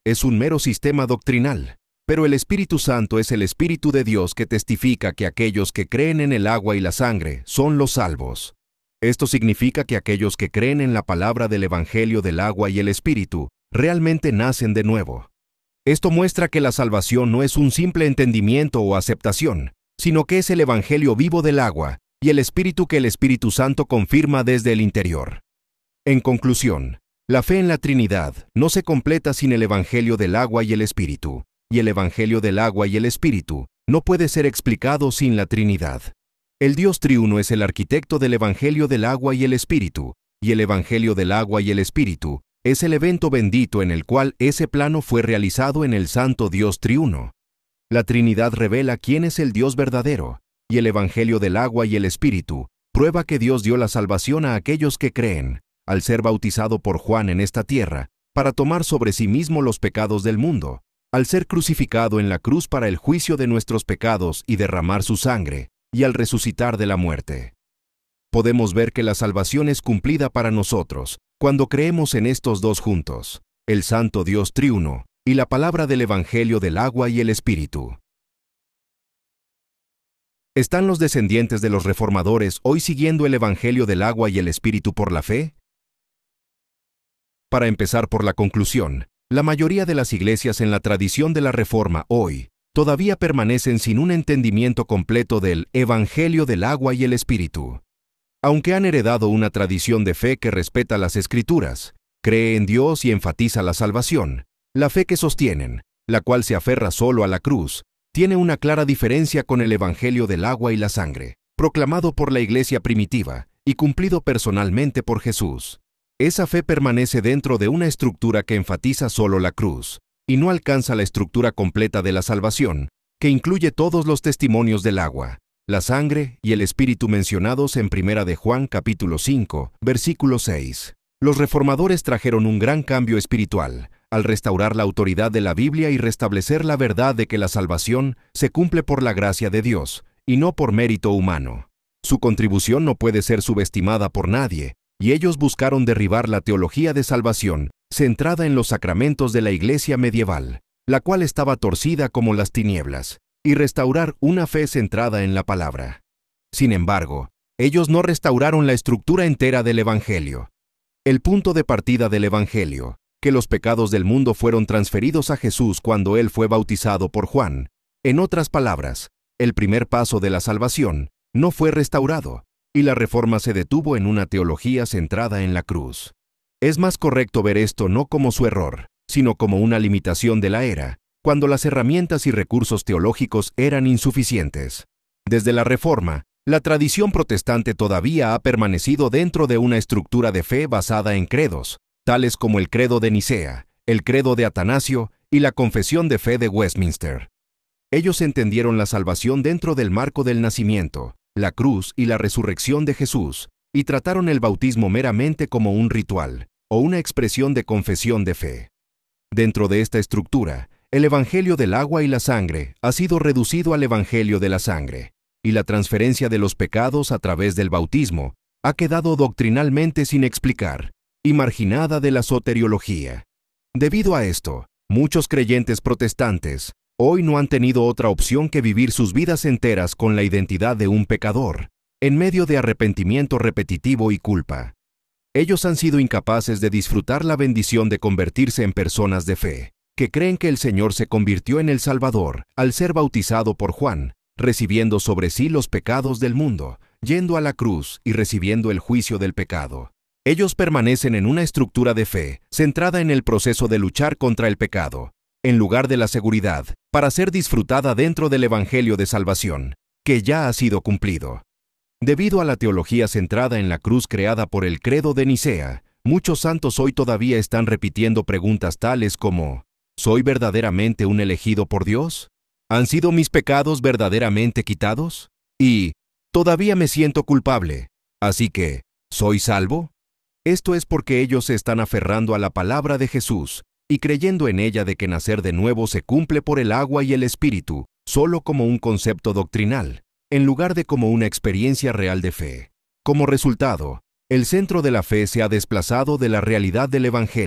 es un mero sistema doctrinal, pero el Espíritu Santo es el Espíritu de Dios que testifica que aquellos que creen en el agua y la sangre son los salvos. Esto significa que aquellos que creen en la palabra del Evangelio del agua y el Espíritu realmente nacen de nuevo. Esto muestra que la salvación no es un simple entendimiento o aceptación, sino que es el Evangelio vivo del agua y el Espíritu que el Espíritu Santo confirma desde el interior. En conclusión, la fe en la Trinidad no se completa sin el Evangelio del agua y el Espíritu, y el Evangelio del agua y el Espíritu no puede ser explicado sin la Trinidad. El Dios triuno es el arquitecto del Evangelio del agua y el Espíritu, y el Evangelio del agua y el Espíritu es el evento bendito en el cual ese plano fue realizado en el Santo Dios triuno. La Trinidad revela quién es el Dios verdadero, y el Evangelio del agua y el Espíritu prueba que Dios dio la salvación a aquellos que creen, al ser bautizado por Juan en esta tierra, para tomar sobre sí mismo los pecados del mundo, al ser crucificado en la cruz para el juicio de nuestros pecados y derramar su sangre, y al resucitar de la muerte. Podemos ver que la salvación es cumplida para nosotros cuando creemos en estos dos juntos, el Santo Dios triuno y la palabra del Evangelio del agua y el Espíritu. ¿Están los descendientes de los reformadores hoy siguiendo el Evangelio del agua y el Espíritu por la fe? Para empezar por la conclusión, la mayoría de las iglesias en la tradición de la Reforma hoy todavía permanecen sin un entendimiento completo del Evangelio del agua y el Espíritu. Aunque han heredado una tradición de fe que respeta las Escrituras, cree en Dios y enfatiza la salvación, la fe que sostienen, la cual se aferra solo a la cruz, tiene una clara diferencia con el Evangelio del agua y la sangre, proclamado por la iglesia primitiva y cumplido personalmente por Jesús. Esa fe permanece dentro de una estructura que enfatiza solo la cruz, y no alcanza la estructura completa de la salvación, que incluye todos los testimonios del agua, la sangre y el Espíritu mencionados en 1 de Juan capítulo 5, versículo 6. Los reformadores trajeron un gran cambio espiritual, al restaurar la autoridad de la Biblia y restablecer la verdad de que la salvación se cumple por la gracia de Dios, y no por mérito humano. Su contribución no puede ser subestimada por nadie, y ellos buscaron derribar la teología de salvación centrada en los sacramentos de la iglesia medieval, la cual estaba torcida como las tinieblas, y restaurar una fe centrada en la palabra. Sin embargo, ellos no restauraron la estructura entera del Evangelio. El punto de partida del Evangelio, que los pecados del mundo fueron transferidos a Jesús cuando Él fue bautizado por Juan. En otras palabras, el primer paso de la salvación no fue restaurado, y la Reforma se detuvo en una teología centrada en la cruz. Es más correcto ver esto no como su error, sino como una limitación de la era, cuando las herramientas y recursos teológicos eran insuficientes. Desde la Reforma, la tradición protestante todavía ha permanecido dentro de una estructura de fe basada en credos, tales como el credo de Nicea, el credo de Atanasio y la confesión de fe de Westminster. Ellos entendieron la salvación dentro del marco del nacimiento, la cruz y la resurrección de Jesús, y trataron el bautismo meramente como un ritual, o una expresión de confesión de fe. Dentro de esta estructura, el Evangelio del agua y la sangre ha sido reducido al Evangelio de la sangre, y la transferencia de los pecados a través del bautismo ha quedado doctrinalmente sin explicar y marginada de la soteriología. Debido a esto, muchos creyentes protestantes hoy no han tenido otra opción que vivir sus vidas enteras con la identidad de un pecador, en medio de arrepentimiento repetitivo y culpa. Ellos han sido incapaces de disfrutar la bendición de convertirse en personas de fe, que creen que el Señor se convirtió en el Salvador al ser bautizado por Juan, recibiendo sobre sí los pecados del mundo, yendo a la cruz y recibiendo el juicio del pecado. Ellos permanecen en una estructura de fe centrada en el proceso de luchar contra el pecado, en lugar de la seguridad, para ser disfrutada dentro del Evangelio de salvación, que ya ha sido cumplido. Debido a la teología centrada en la cruz creada por el credo de Nicea, muchos santos hoy todavía están repitiendo preguntas tales como: ¿soy verdaderamente un elegido por Dios? ¿Han sido mis pecados verdaderamente quitados? Y todavía me siento culpable, así que, ¿soy salvo? Esto es porque ellos se están aferrando a la palabra de Jesús y creyendo en ella de que nacer de nuevo se cumple por el agua y el Espíritu, solo como un concepto doctrinal, en lugar de como una experiencia real de fe. Como resultado, el centro de la fe se ha desplazado de la realidad del Evangelio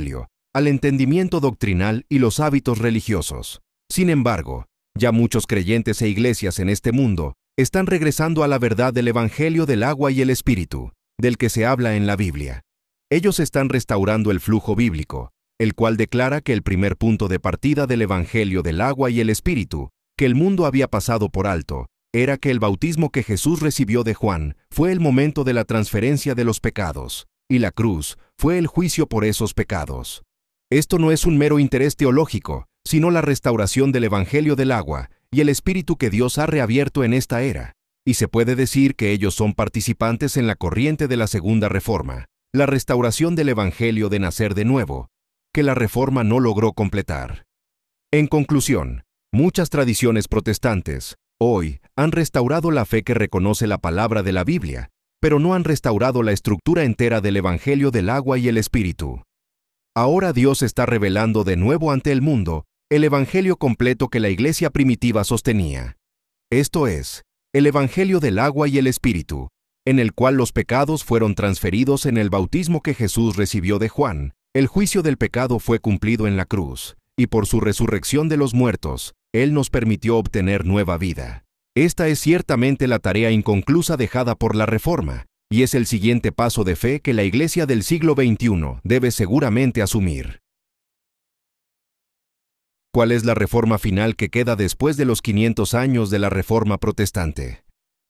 al entendimiento doctrinal y los hábitos religiosos. Sin embargo, ya muchos creyentes e iglesias en este mundo están regresando a la verdad del Evangelio del agua y el Espíritu, del que se habla en la Biblia. Ellos están restaurando el flujo bíblico, el cual declara que el primer punto de partida del Evangelio del agua y el Espíritu, que el mundo había pasado por alto, era que el bautismo que Jesús recibió de Juan fue el momento de la transferencia de los pecados, y la cruz fue el juicio por esos pecados. Esto no es un mero interés teológico, sino la restauración del Evangelio del agua y el Espíritu que Dios ha reabierto en esta era, y se puede decir que ellos son participantes en la corriente de la Segunda Reforma, la restauración del Evangelio de nacer de nuevo, que la Reforma no logró completar. En conclusión, muchas tradiciones protestantes, hoy, han restaurado la fe que reconoce la palabra de la Biblia, pero no han restaurado la estructura entera del Evangelio del agua y el Espíritu. Ahora Dios está revelando de nuevo ante el mundo el Evangelio completo que la iglesia primitiva sostenía. Esto es, el Evangelio del agua y el Espíritu, en el cual los pecados fueron transferidos en el bautismo que Jesús recibió de Juan. El juicio del pecado fue cumplido en la cruz, y por su resurrección de los muertos, Él nos permitió obtener nueva vida. Esta es ciertamente la tarea inconclusa dejada por la Reforma, y es el siguiente paso de fe que la Iglesia del siglo XXI debe seguramente asumir. ¿Cuál es la reforma final que queda después de los 500 años de la Reforma protestante?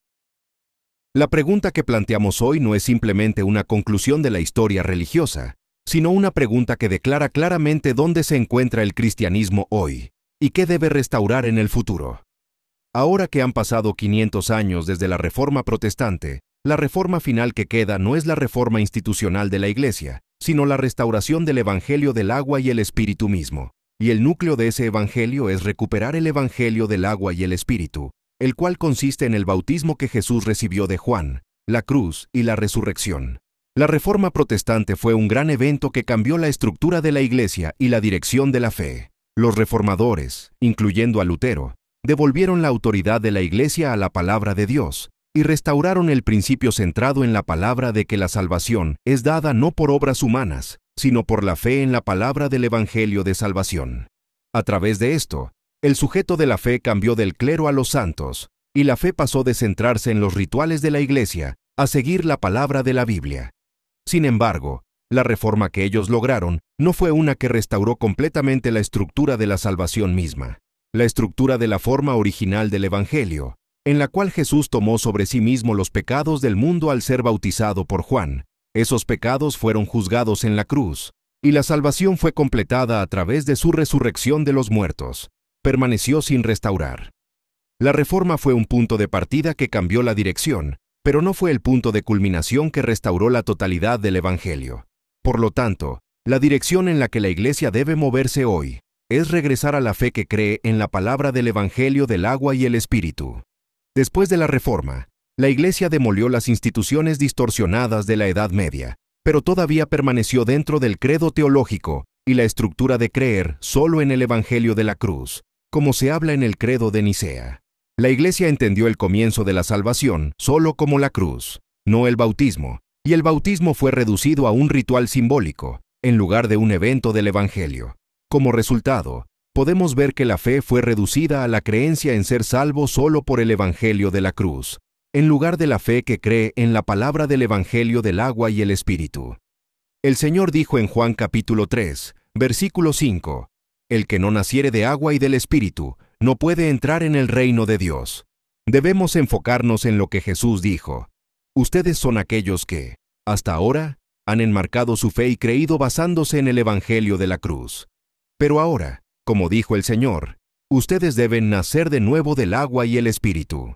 La pregunta que planteamos hoy no es simplemente una conclusión de la historia religiosa, sino una pregunta que declara claramente dónde se encuentra el cristianismo hoy y qué debe restaurar en el futuro. Ahora que han pasado 500 años desde la Reforma protestante, la reforma final que queda no es la reforma institucional de la Iglesia, sino la restauración del Evangelio del agua y el Espíritu mismo. Y el núcleo de ese Evangelio es recuperar el Evangelio del agua y el Espíritu, el cual consiste en el bautismo que Jesús recibió de Juan, la cruz y la resurrección. La Reforma protestante fue un gran evento que cambió la estructura de la Iglesia y la dirección de la fe. Los reformadores, incluyendo a Lutero, devolvieron la autoridad de la Iglesia a la palabra de Dios y restauraron el principio centrado en la palabra de que la salvación es dada no por obras humanas, sino por la fe en la palabra del Evangelio de salvación. A través de esto, el sujeto de la fe cambió del clero a los santos, y la fe pasó de centrarse en los rituales de la Iglesia a seguir la palabra de la Biblia. Sin embargo, la reforma que ellos lograron no fue una que restauró completamente la estructura de la salvación misma, la estructura de la forma original del Evangelio, en la cual Jesús tomó sobre sí mismo los pecados del mundo al ser bautizado por Juan. Esos pecados fueron juzgados en la cruz, y la salvación fue completada a través de su resurrección de los muertos. Permaneció sin restaurar. La reforma fue un punto de partida que cambió la dirección, pero no fue el punto de culminación que restauró la totalidad del Evangelio. Por lo tanto, la dirección en la que la Iglesia debe moverse hoy es regresar a la fe que cree en la palabra del Evangelio del agua y el Espíritu. Después de la reforma, la Iglesia demolió las instituciones distorsionadas de la Edad Media, pero todavía permaneció dentro del credo teológico y la estructura de creer solo en el Evangelio de la cruz, como se habla en el credo de Nicea. La Iglesia entendió el comienzo de la salvación solo como la cruz, no el bautismo, y el bautismo fue reducido a un ritual simbólico, en lugar de un evento del Evangelio. Como resultado, podemos ver que la fe fue reducida a la creencia en ser salvo solo por el Evangelio de la cruz, en lugar de la fe que cree en la palabra del Evangelio del agua y el Espíritu. El Señor dijo en Juan capítulo 3, versículo 5, «El que no naciere de agua y del Espíritu no puede entrar en el reino de Dios». Debemos enfocarnos en lo que Jesús dijo. Ustedes son aquellos que, hasta ahora, han enmarcado su fe y creído basándose en el Evangelio de la cruz. Pero ahora, como dijo el Señor, ustedes deben nacer de nuevo del agua y el Espíritu.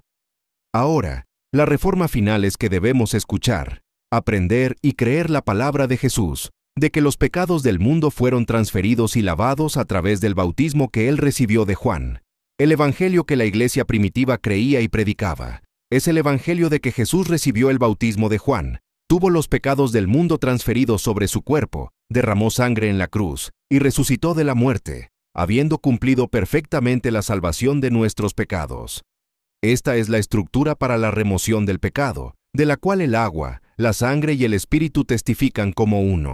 Ahora, la reforma final es que debemos escuchar, aprender y creer la palabra de Jesús, de que los pecados del mundo fueron transferidos y lavados a través del bautismo que Él recibió de Juan. El Evangelio que la Iglesia primitiva creía y predicaba es el Evangelio de que Jesús recibió el bautismo de Juan, tuvo los pecados del mundo transferidos sobre su cuerpo, derramó sangre en la cruz y resucitó de la muerte, habiendo cumplido perfectamente la salvación de nuestros pecados. Esta es la estructura para la remoción del pecado, de la cual el agua, la sangre y el Espíritu testifican como uno.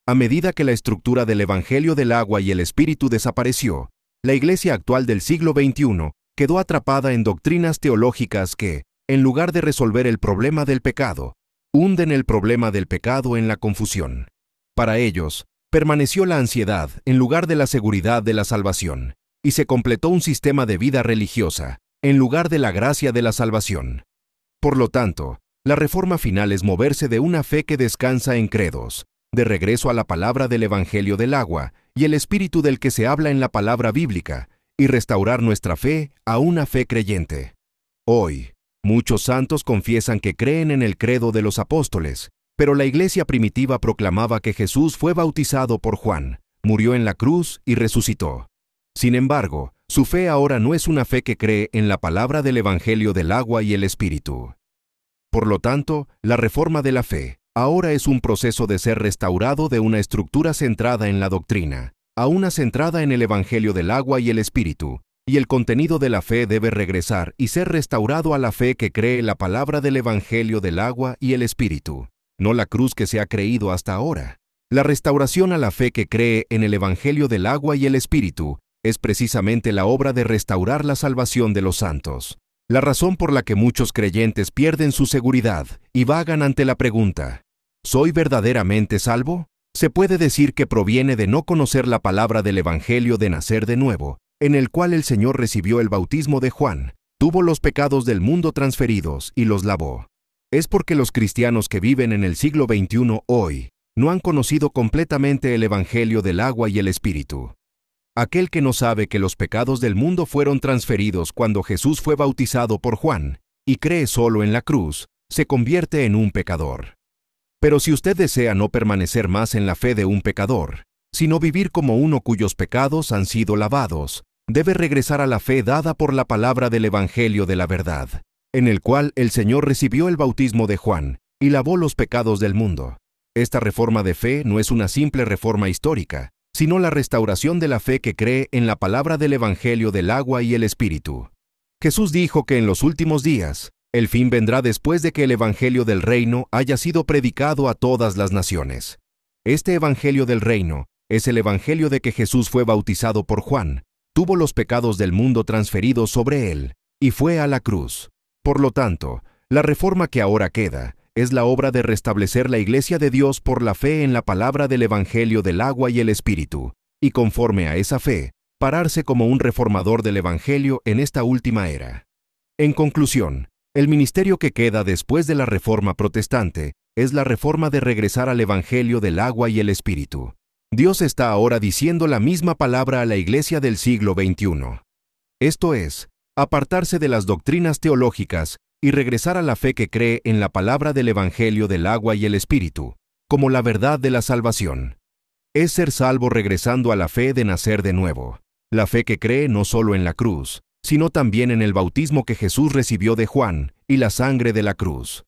A medida que la estructura del Evangelio del agua y el Espíritu desapareció, la Iglesia actual del siglo XXI quedó atrapada en doctrinas teológicas que, en lugar de resolver el problema del pecado, hunden el problema del pecado en la confusión. Para ellos, permaneció la ansiedad en lugar de la seguridad de la salvación, y se completó un sistema de vida religiosa en lugar de la gracia de la salvación. Por lo tanto, la reforma final es moverse de una fe que descansa en credos, de regreso a la palabra del Evangelio del agua y el Espíritu del que se habla en la palabra bíblica, y restaurar nuestra fe a una fe creyente. Hoy, muchos santos confiesan que creen en el credo de los apóstoles, pero la iglesia primitiva proclamaba que Jesús fue bautizado por Juan, murió en la cruz y resucitó. Sin embargo, su fe ahora no es una fe que cree en la palabra del Evangelio del agua y el Espíritu. Por lo tanto, la reforma de la fe ahora es un proceso de ser restaurado de una estructura centrada en la doctrina a una centrada en el Evangelio del agua y el Espíritu, y el contenido de la fe debe regresar y ser restaurado a la fe que cree la palabra del Evangelio del agua y el Espíritu, no la cruz que se ha creído hasta ahora. La restauración a la fe que cree en el Evangelio del agua y el Espíritu es precisamente la obra de restaurar la salvación de los santos. La razón por la que muchos creyentes pierden su seguridad y vagan ante la pregunta, ¿soy verdaderamente salvo? Se puede decir que proviene de no conocer la palabra del Evangelio de nacer de nuevo, en el cual el Señor recibió el bautismo de Juan, tuvo los pecados del mundo transferidos y los lavó. Es porque los cristianos que viven en el siglo XXI hoy no han conocido completamente el Evangelio del agua y el Espíritu. Aquel que no sabe que los pecados del mundo fueron transferidos cuando Jesús fue bautizado por Juan y cree solo en la cruz, se convierte en un pecador. Pero si usted desea no permanecer más en la fe de un pecador, sino vivir como uno cuyos pecados han sido lavados, debe regresar a la fe dada por la palabra del Evangelio de la verdad, en el cual el Señor recibió el bautismo de Juan y lavó los pecados del mundo. Esta reforma de fe no es una simple reforma histórica, sino la restauración de la fe que cree en la palabra del Evangelio del agua y el Espíritu. Jesús dijo que en los últimos días, el fin vendrá después de que el Evangelio del Reino haya sido predicado a todas las naciones. Este Evangelio del Reino es el Evangelio de que Jesús fue bautizado por Juan, tuvo los pecados del mundo transferidos sobre él, y fue a la cruz. Por lo tanto, la reforma que ahora queda es la obra de restablecer la Iglesia de Dios por la fe en la palabra del Evangelio del agua y el Espíritu, y conforme a esa fe, pararse como un reformador del Evangelio en esta última era. En conclusión, el ministerio que queda después de la Reforma protestante es la reforma de regresar al Evangelio del agua y el Espíritu. Dios está ahora diciendo la misma palabra a la Iglesia del siglo XXI. Esto es, apartarse de las doctrinas teológicas y regresar a la fe que cree en la palabra del Evangelio del agua y el Espíritu, como la verdad de la salvación. Es ser salvo regresando a la fe de nacer de nuevo, la fe que cree no solo en la cruz, sino también en el bautismo que Jesús recibió de Juan y la sangre de la cruz.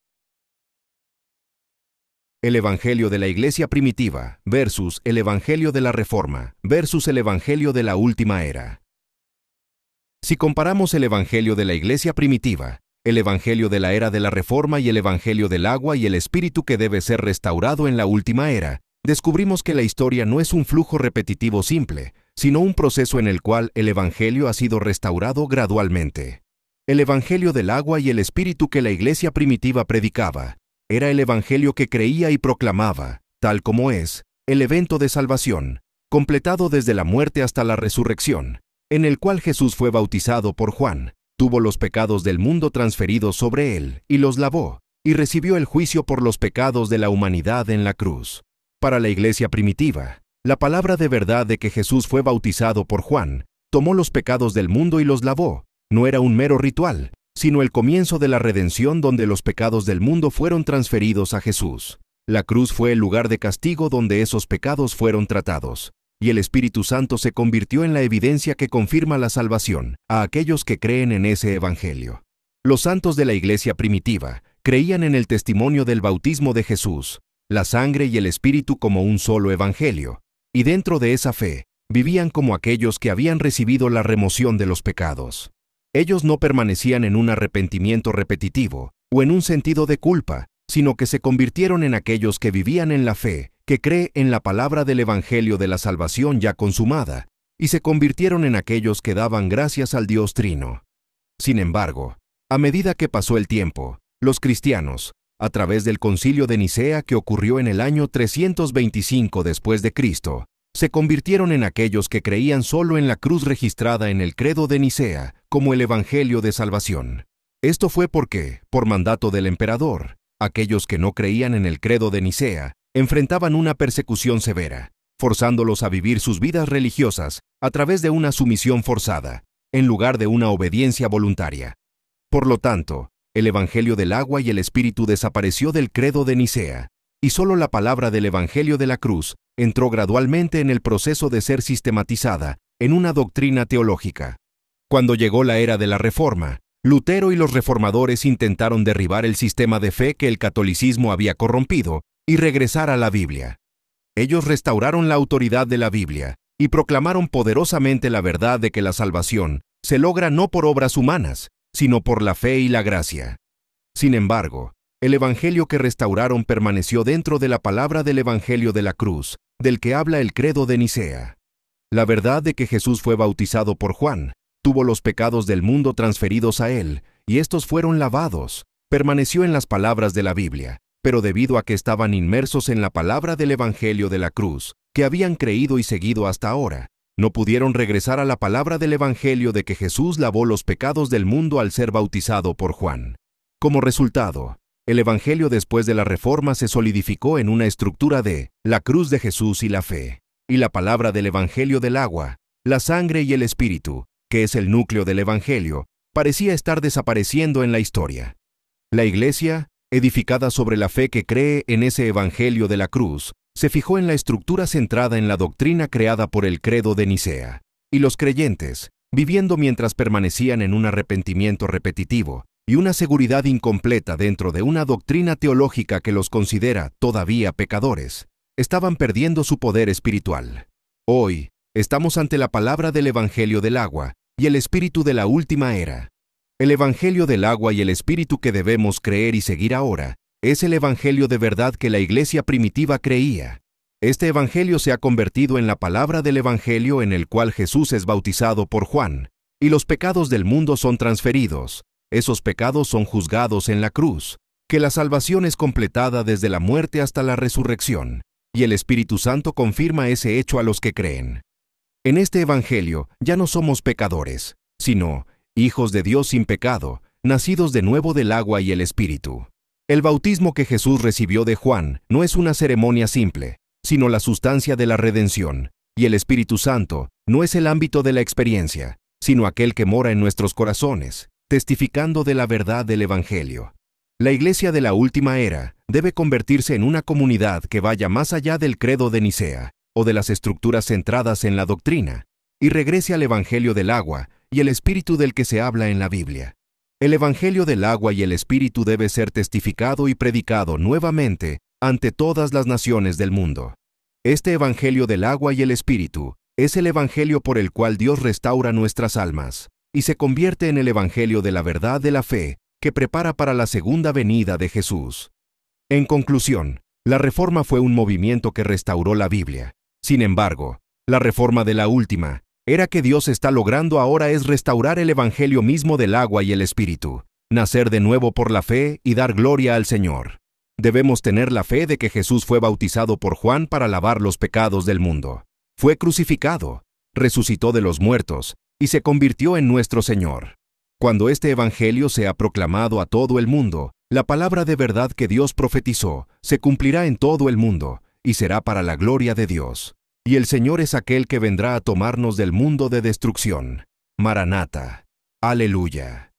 El Evangelio de la Iglesia primitiva versus el Evangelio de la Reforma versus el Evangelio de la última era. Si comparamos el Evangelio de la Iglesia primitiva, el Evangelio de la era de la Reforma y el Evangelio del agua y el Espíritu que debe ser restaurado en la última era, descubrimos que la historia no es un flujo repetitivo simple, sino un proceso en el cual el Evangelio ha sido restaurado gradualmente. El Evangelio del agua y el Espíritu que la Iglesia primitiva predicaba era el Evangelio que creía y proclamaba, tal como es, el evento de salvación, completado desde la muerte hasta la resurrección, en el cual Jesús fue bautizado por Juan, tuvo los pecados del mundo transferidos sobre él y los lavó, y recibió el juicio por los pecados de la humanidad en la cruz. Para la Iglesia primitiva, la palabra de verdad de que Jesús fue bautizado por Juan, tomó los pecados del mundo y los lavó, no era un mero ritual, sino el comienzo de la redención donde los pecados del mundo fueron transferidos a Jesús. La cruz fue el lugar de castigo donde esos pecados fueron tratados, y el Espíritu Santo se convirtió en la evidencia que confirma la salvación a aquellos que creen en ese Evangelio. Los santos de la Iglesia primitiva creían en el testimonio del bautismo de Jesús, la sangre y el Espíritu como un solo Evangelio, y dentro de esa fe, vivían como aquellos que habían recibido la remoción de los pecados. Ellos no permanecían en un arrepentimiento repetitivo o en un sentido de culpa, sino que se convirtieron en aquellos que vivían en la fe que cree en la palabra del Evangelio de la salvación ya consumada, y se convirtieron en aquellos que daban gracias al Dios Trino. Sin embargo, a medida que pasó el tiempo, los cristianos, a través del Concilio de Nicea que ocurrió en el año 325 después de Cristo, se convirtieron en aquellos que creían solo en la cruz registrada en el Credo de Nicea como el Evangelio de salvación. Esto fue porque, por mandato del emperador, aquellos que no creían en el Credo de Nicea enfrentaban una persecución severa, forzándolos a vivir sus vidas religiosas a través de una sumisión forzada, en lugar de una obediencia voluntaria. Por lo tanto, el Evangelio del agua y el Espíritu desapareció del Credo de Nicea, y solo la palabra del Evangelio de la cruz entró gradualmente en el proceso de ser sistematizada en una doctrina teológica. Cuando llegó la era de la Reforma, Lutero y los reformadores intentaron derribar el sistema de fe que el catolicismo había corrompido y regresar a la Biblia. Ellos restauraron la autoridad de la Biblia y proclamaron poderosamente la verdad de que la salvación se logra no por obras humanas, sino por la fe y la gracia. Sin embargo, el Evangelio que restauraron permaneció dentro de la palabra del Evangelio de la cruz, del que habla el Credo de Nicea. La verdad de que Jesús fue bautizado por Juan, tuvo los pecados del mundo transferidos a él, y estos fueron lavados, permaneció en las palabras de la Biblia, pero debido a que estaban inmersos en la palabra del Evangelio de la cruz, que habían creído y seguido hasta ahora, no pudieron regresar a la palabra del Evangelio de que Jesús lavó los pecados del mundo al ser bautizado por Juan. Como resultado, el Evangelio después de la Reforma se solidificó en una estructura de la cruz de Jesús y la fe, y la palabra del Evangelio del agua, la sangre y el Espíritu, que es el núcleo del Evangelio, parecía estar desapareciendo en la historia. La Iglesia, edificada sobre la fe que cree en ese Evangelio de la cruz, se fijó en la estructura centrada en la doctrina creada por el Credo de Nicea, y los creyentes, viviendo mientras permanecían en un arrepentimiento repetitivo y una seguridad incompleta dentro de una doctrina teológica que los considera todavía pecadores, estaban perdiendo su poder espiritual. Hoy, estamos ante la palabra del Evangelio del agua y el Espíritu de la última era. El Evangelio del agua y el Espíritu que debemos creer y seguir ahora es el Evangelio de verdad que la iglesia primitiva creía. Este Evangelio se ha convertido en la palabra del Evangelio en el cual Jesús es bautizado por Juan, y los pecados del mundo son transferidos. Esos pecados son juzgados en la cruz, que la salvación es completada desde la muerte hasta la resurrección, y el Espíritu Santo confirma ese hecho a los que creen. En este Evangelio ya no somos pecadores, sino hijos de Dios sin pecado, nacidos de nuevo del agua y el Espíritu. El bautismo que Jesús recibió de Juan no es una ceremonia simple, sino la sustancia de la redención, y el Espíritu Santo no es el ámbito de la experiencia, sino aquel que mora en nuestros corazones, testificando de la verdad del Evangelio. La iglesia de la última era debe convertirse en una comunidad que vaya más allá del Credo de Nicea o de las estructuras centradas en la doctrina, y regrese al Evangelio del agua y el Espíritu del que se habla en la Biblia. El Evangelio del agua y el Espíritu debe ser testificado y predicado nuevamente ante todas las naciones del mundo. Este Evangelio del agua y el Espíritu es el Evangelio por el cual Dios restaura nuestras almas, y se convierte en el Evangelio de la verdad de la fe que prepara para la segunda venida de Jesús. En conclusión, la Reforma fue un movimiento que restauró la Biblia. Sin embargo, la Reforma de la última era que Dios está logrando ahora es restaurar el Evangelio mismo del agua y el Espíritu, nacer de nuevo por la fe y dar gloria al Señor. Debemos tener la fe de que Jesús fue bautizado por Juan para lavar los pecados del mundo. Fue crucificado, resucitó de los muertos y se convirtió en nuestro Señor. Cuando este Evangelio sea proclamado a todo el mundo, la palabra de verdad que Dios profetizó se cumplirá en todo el mundo y será para la gloria de Dios. Y el Señor es aquel que vendrá a tomarnos del mundo de destrucción. Maranata. Aleluya.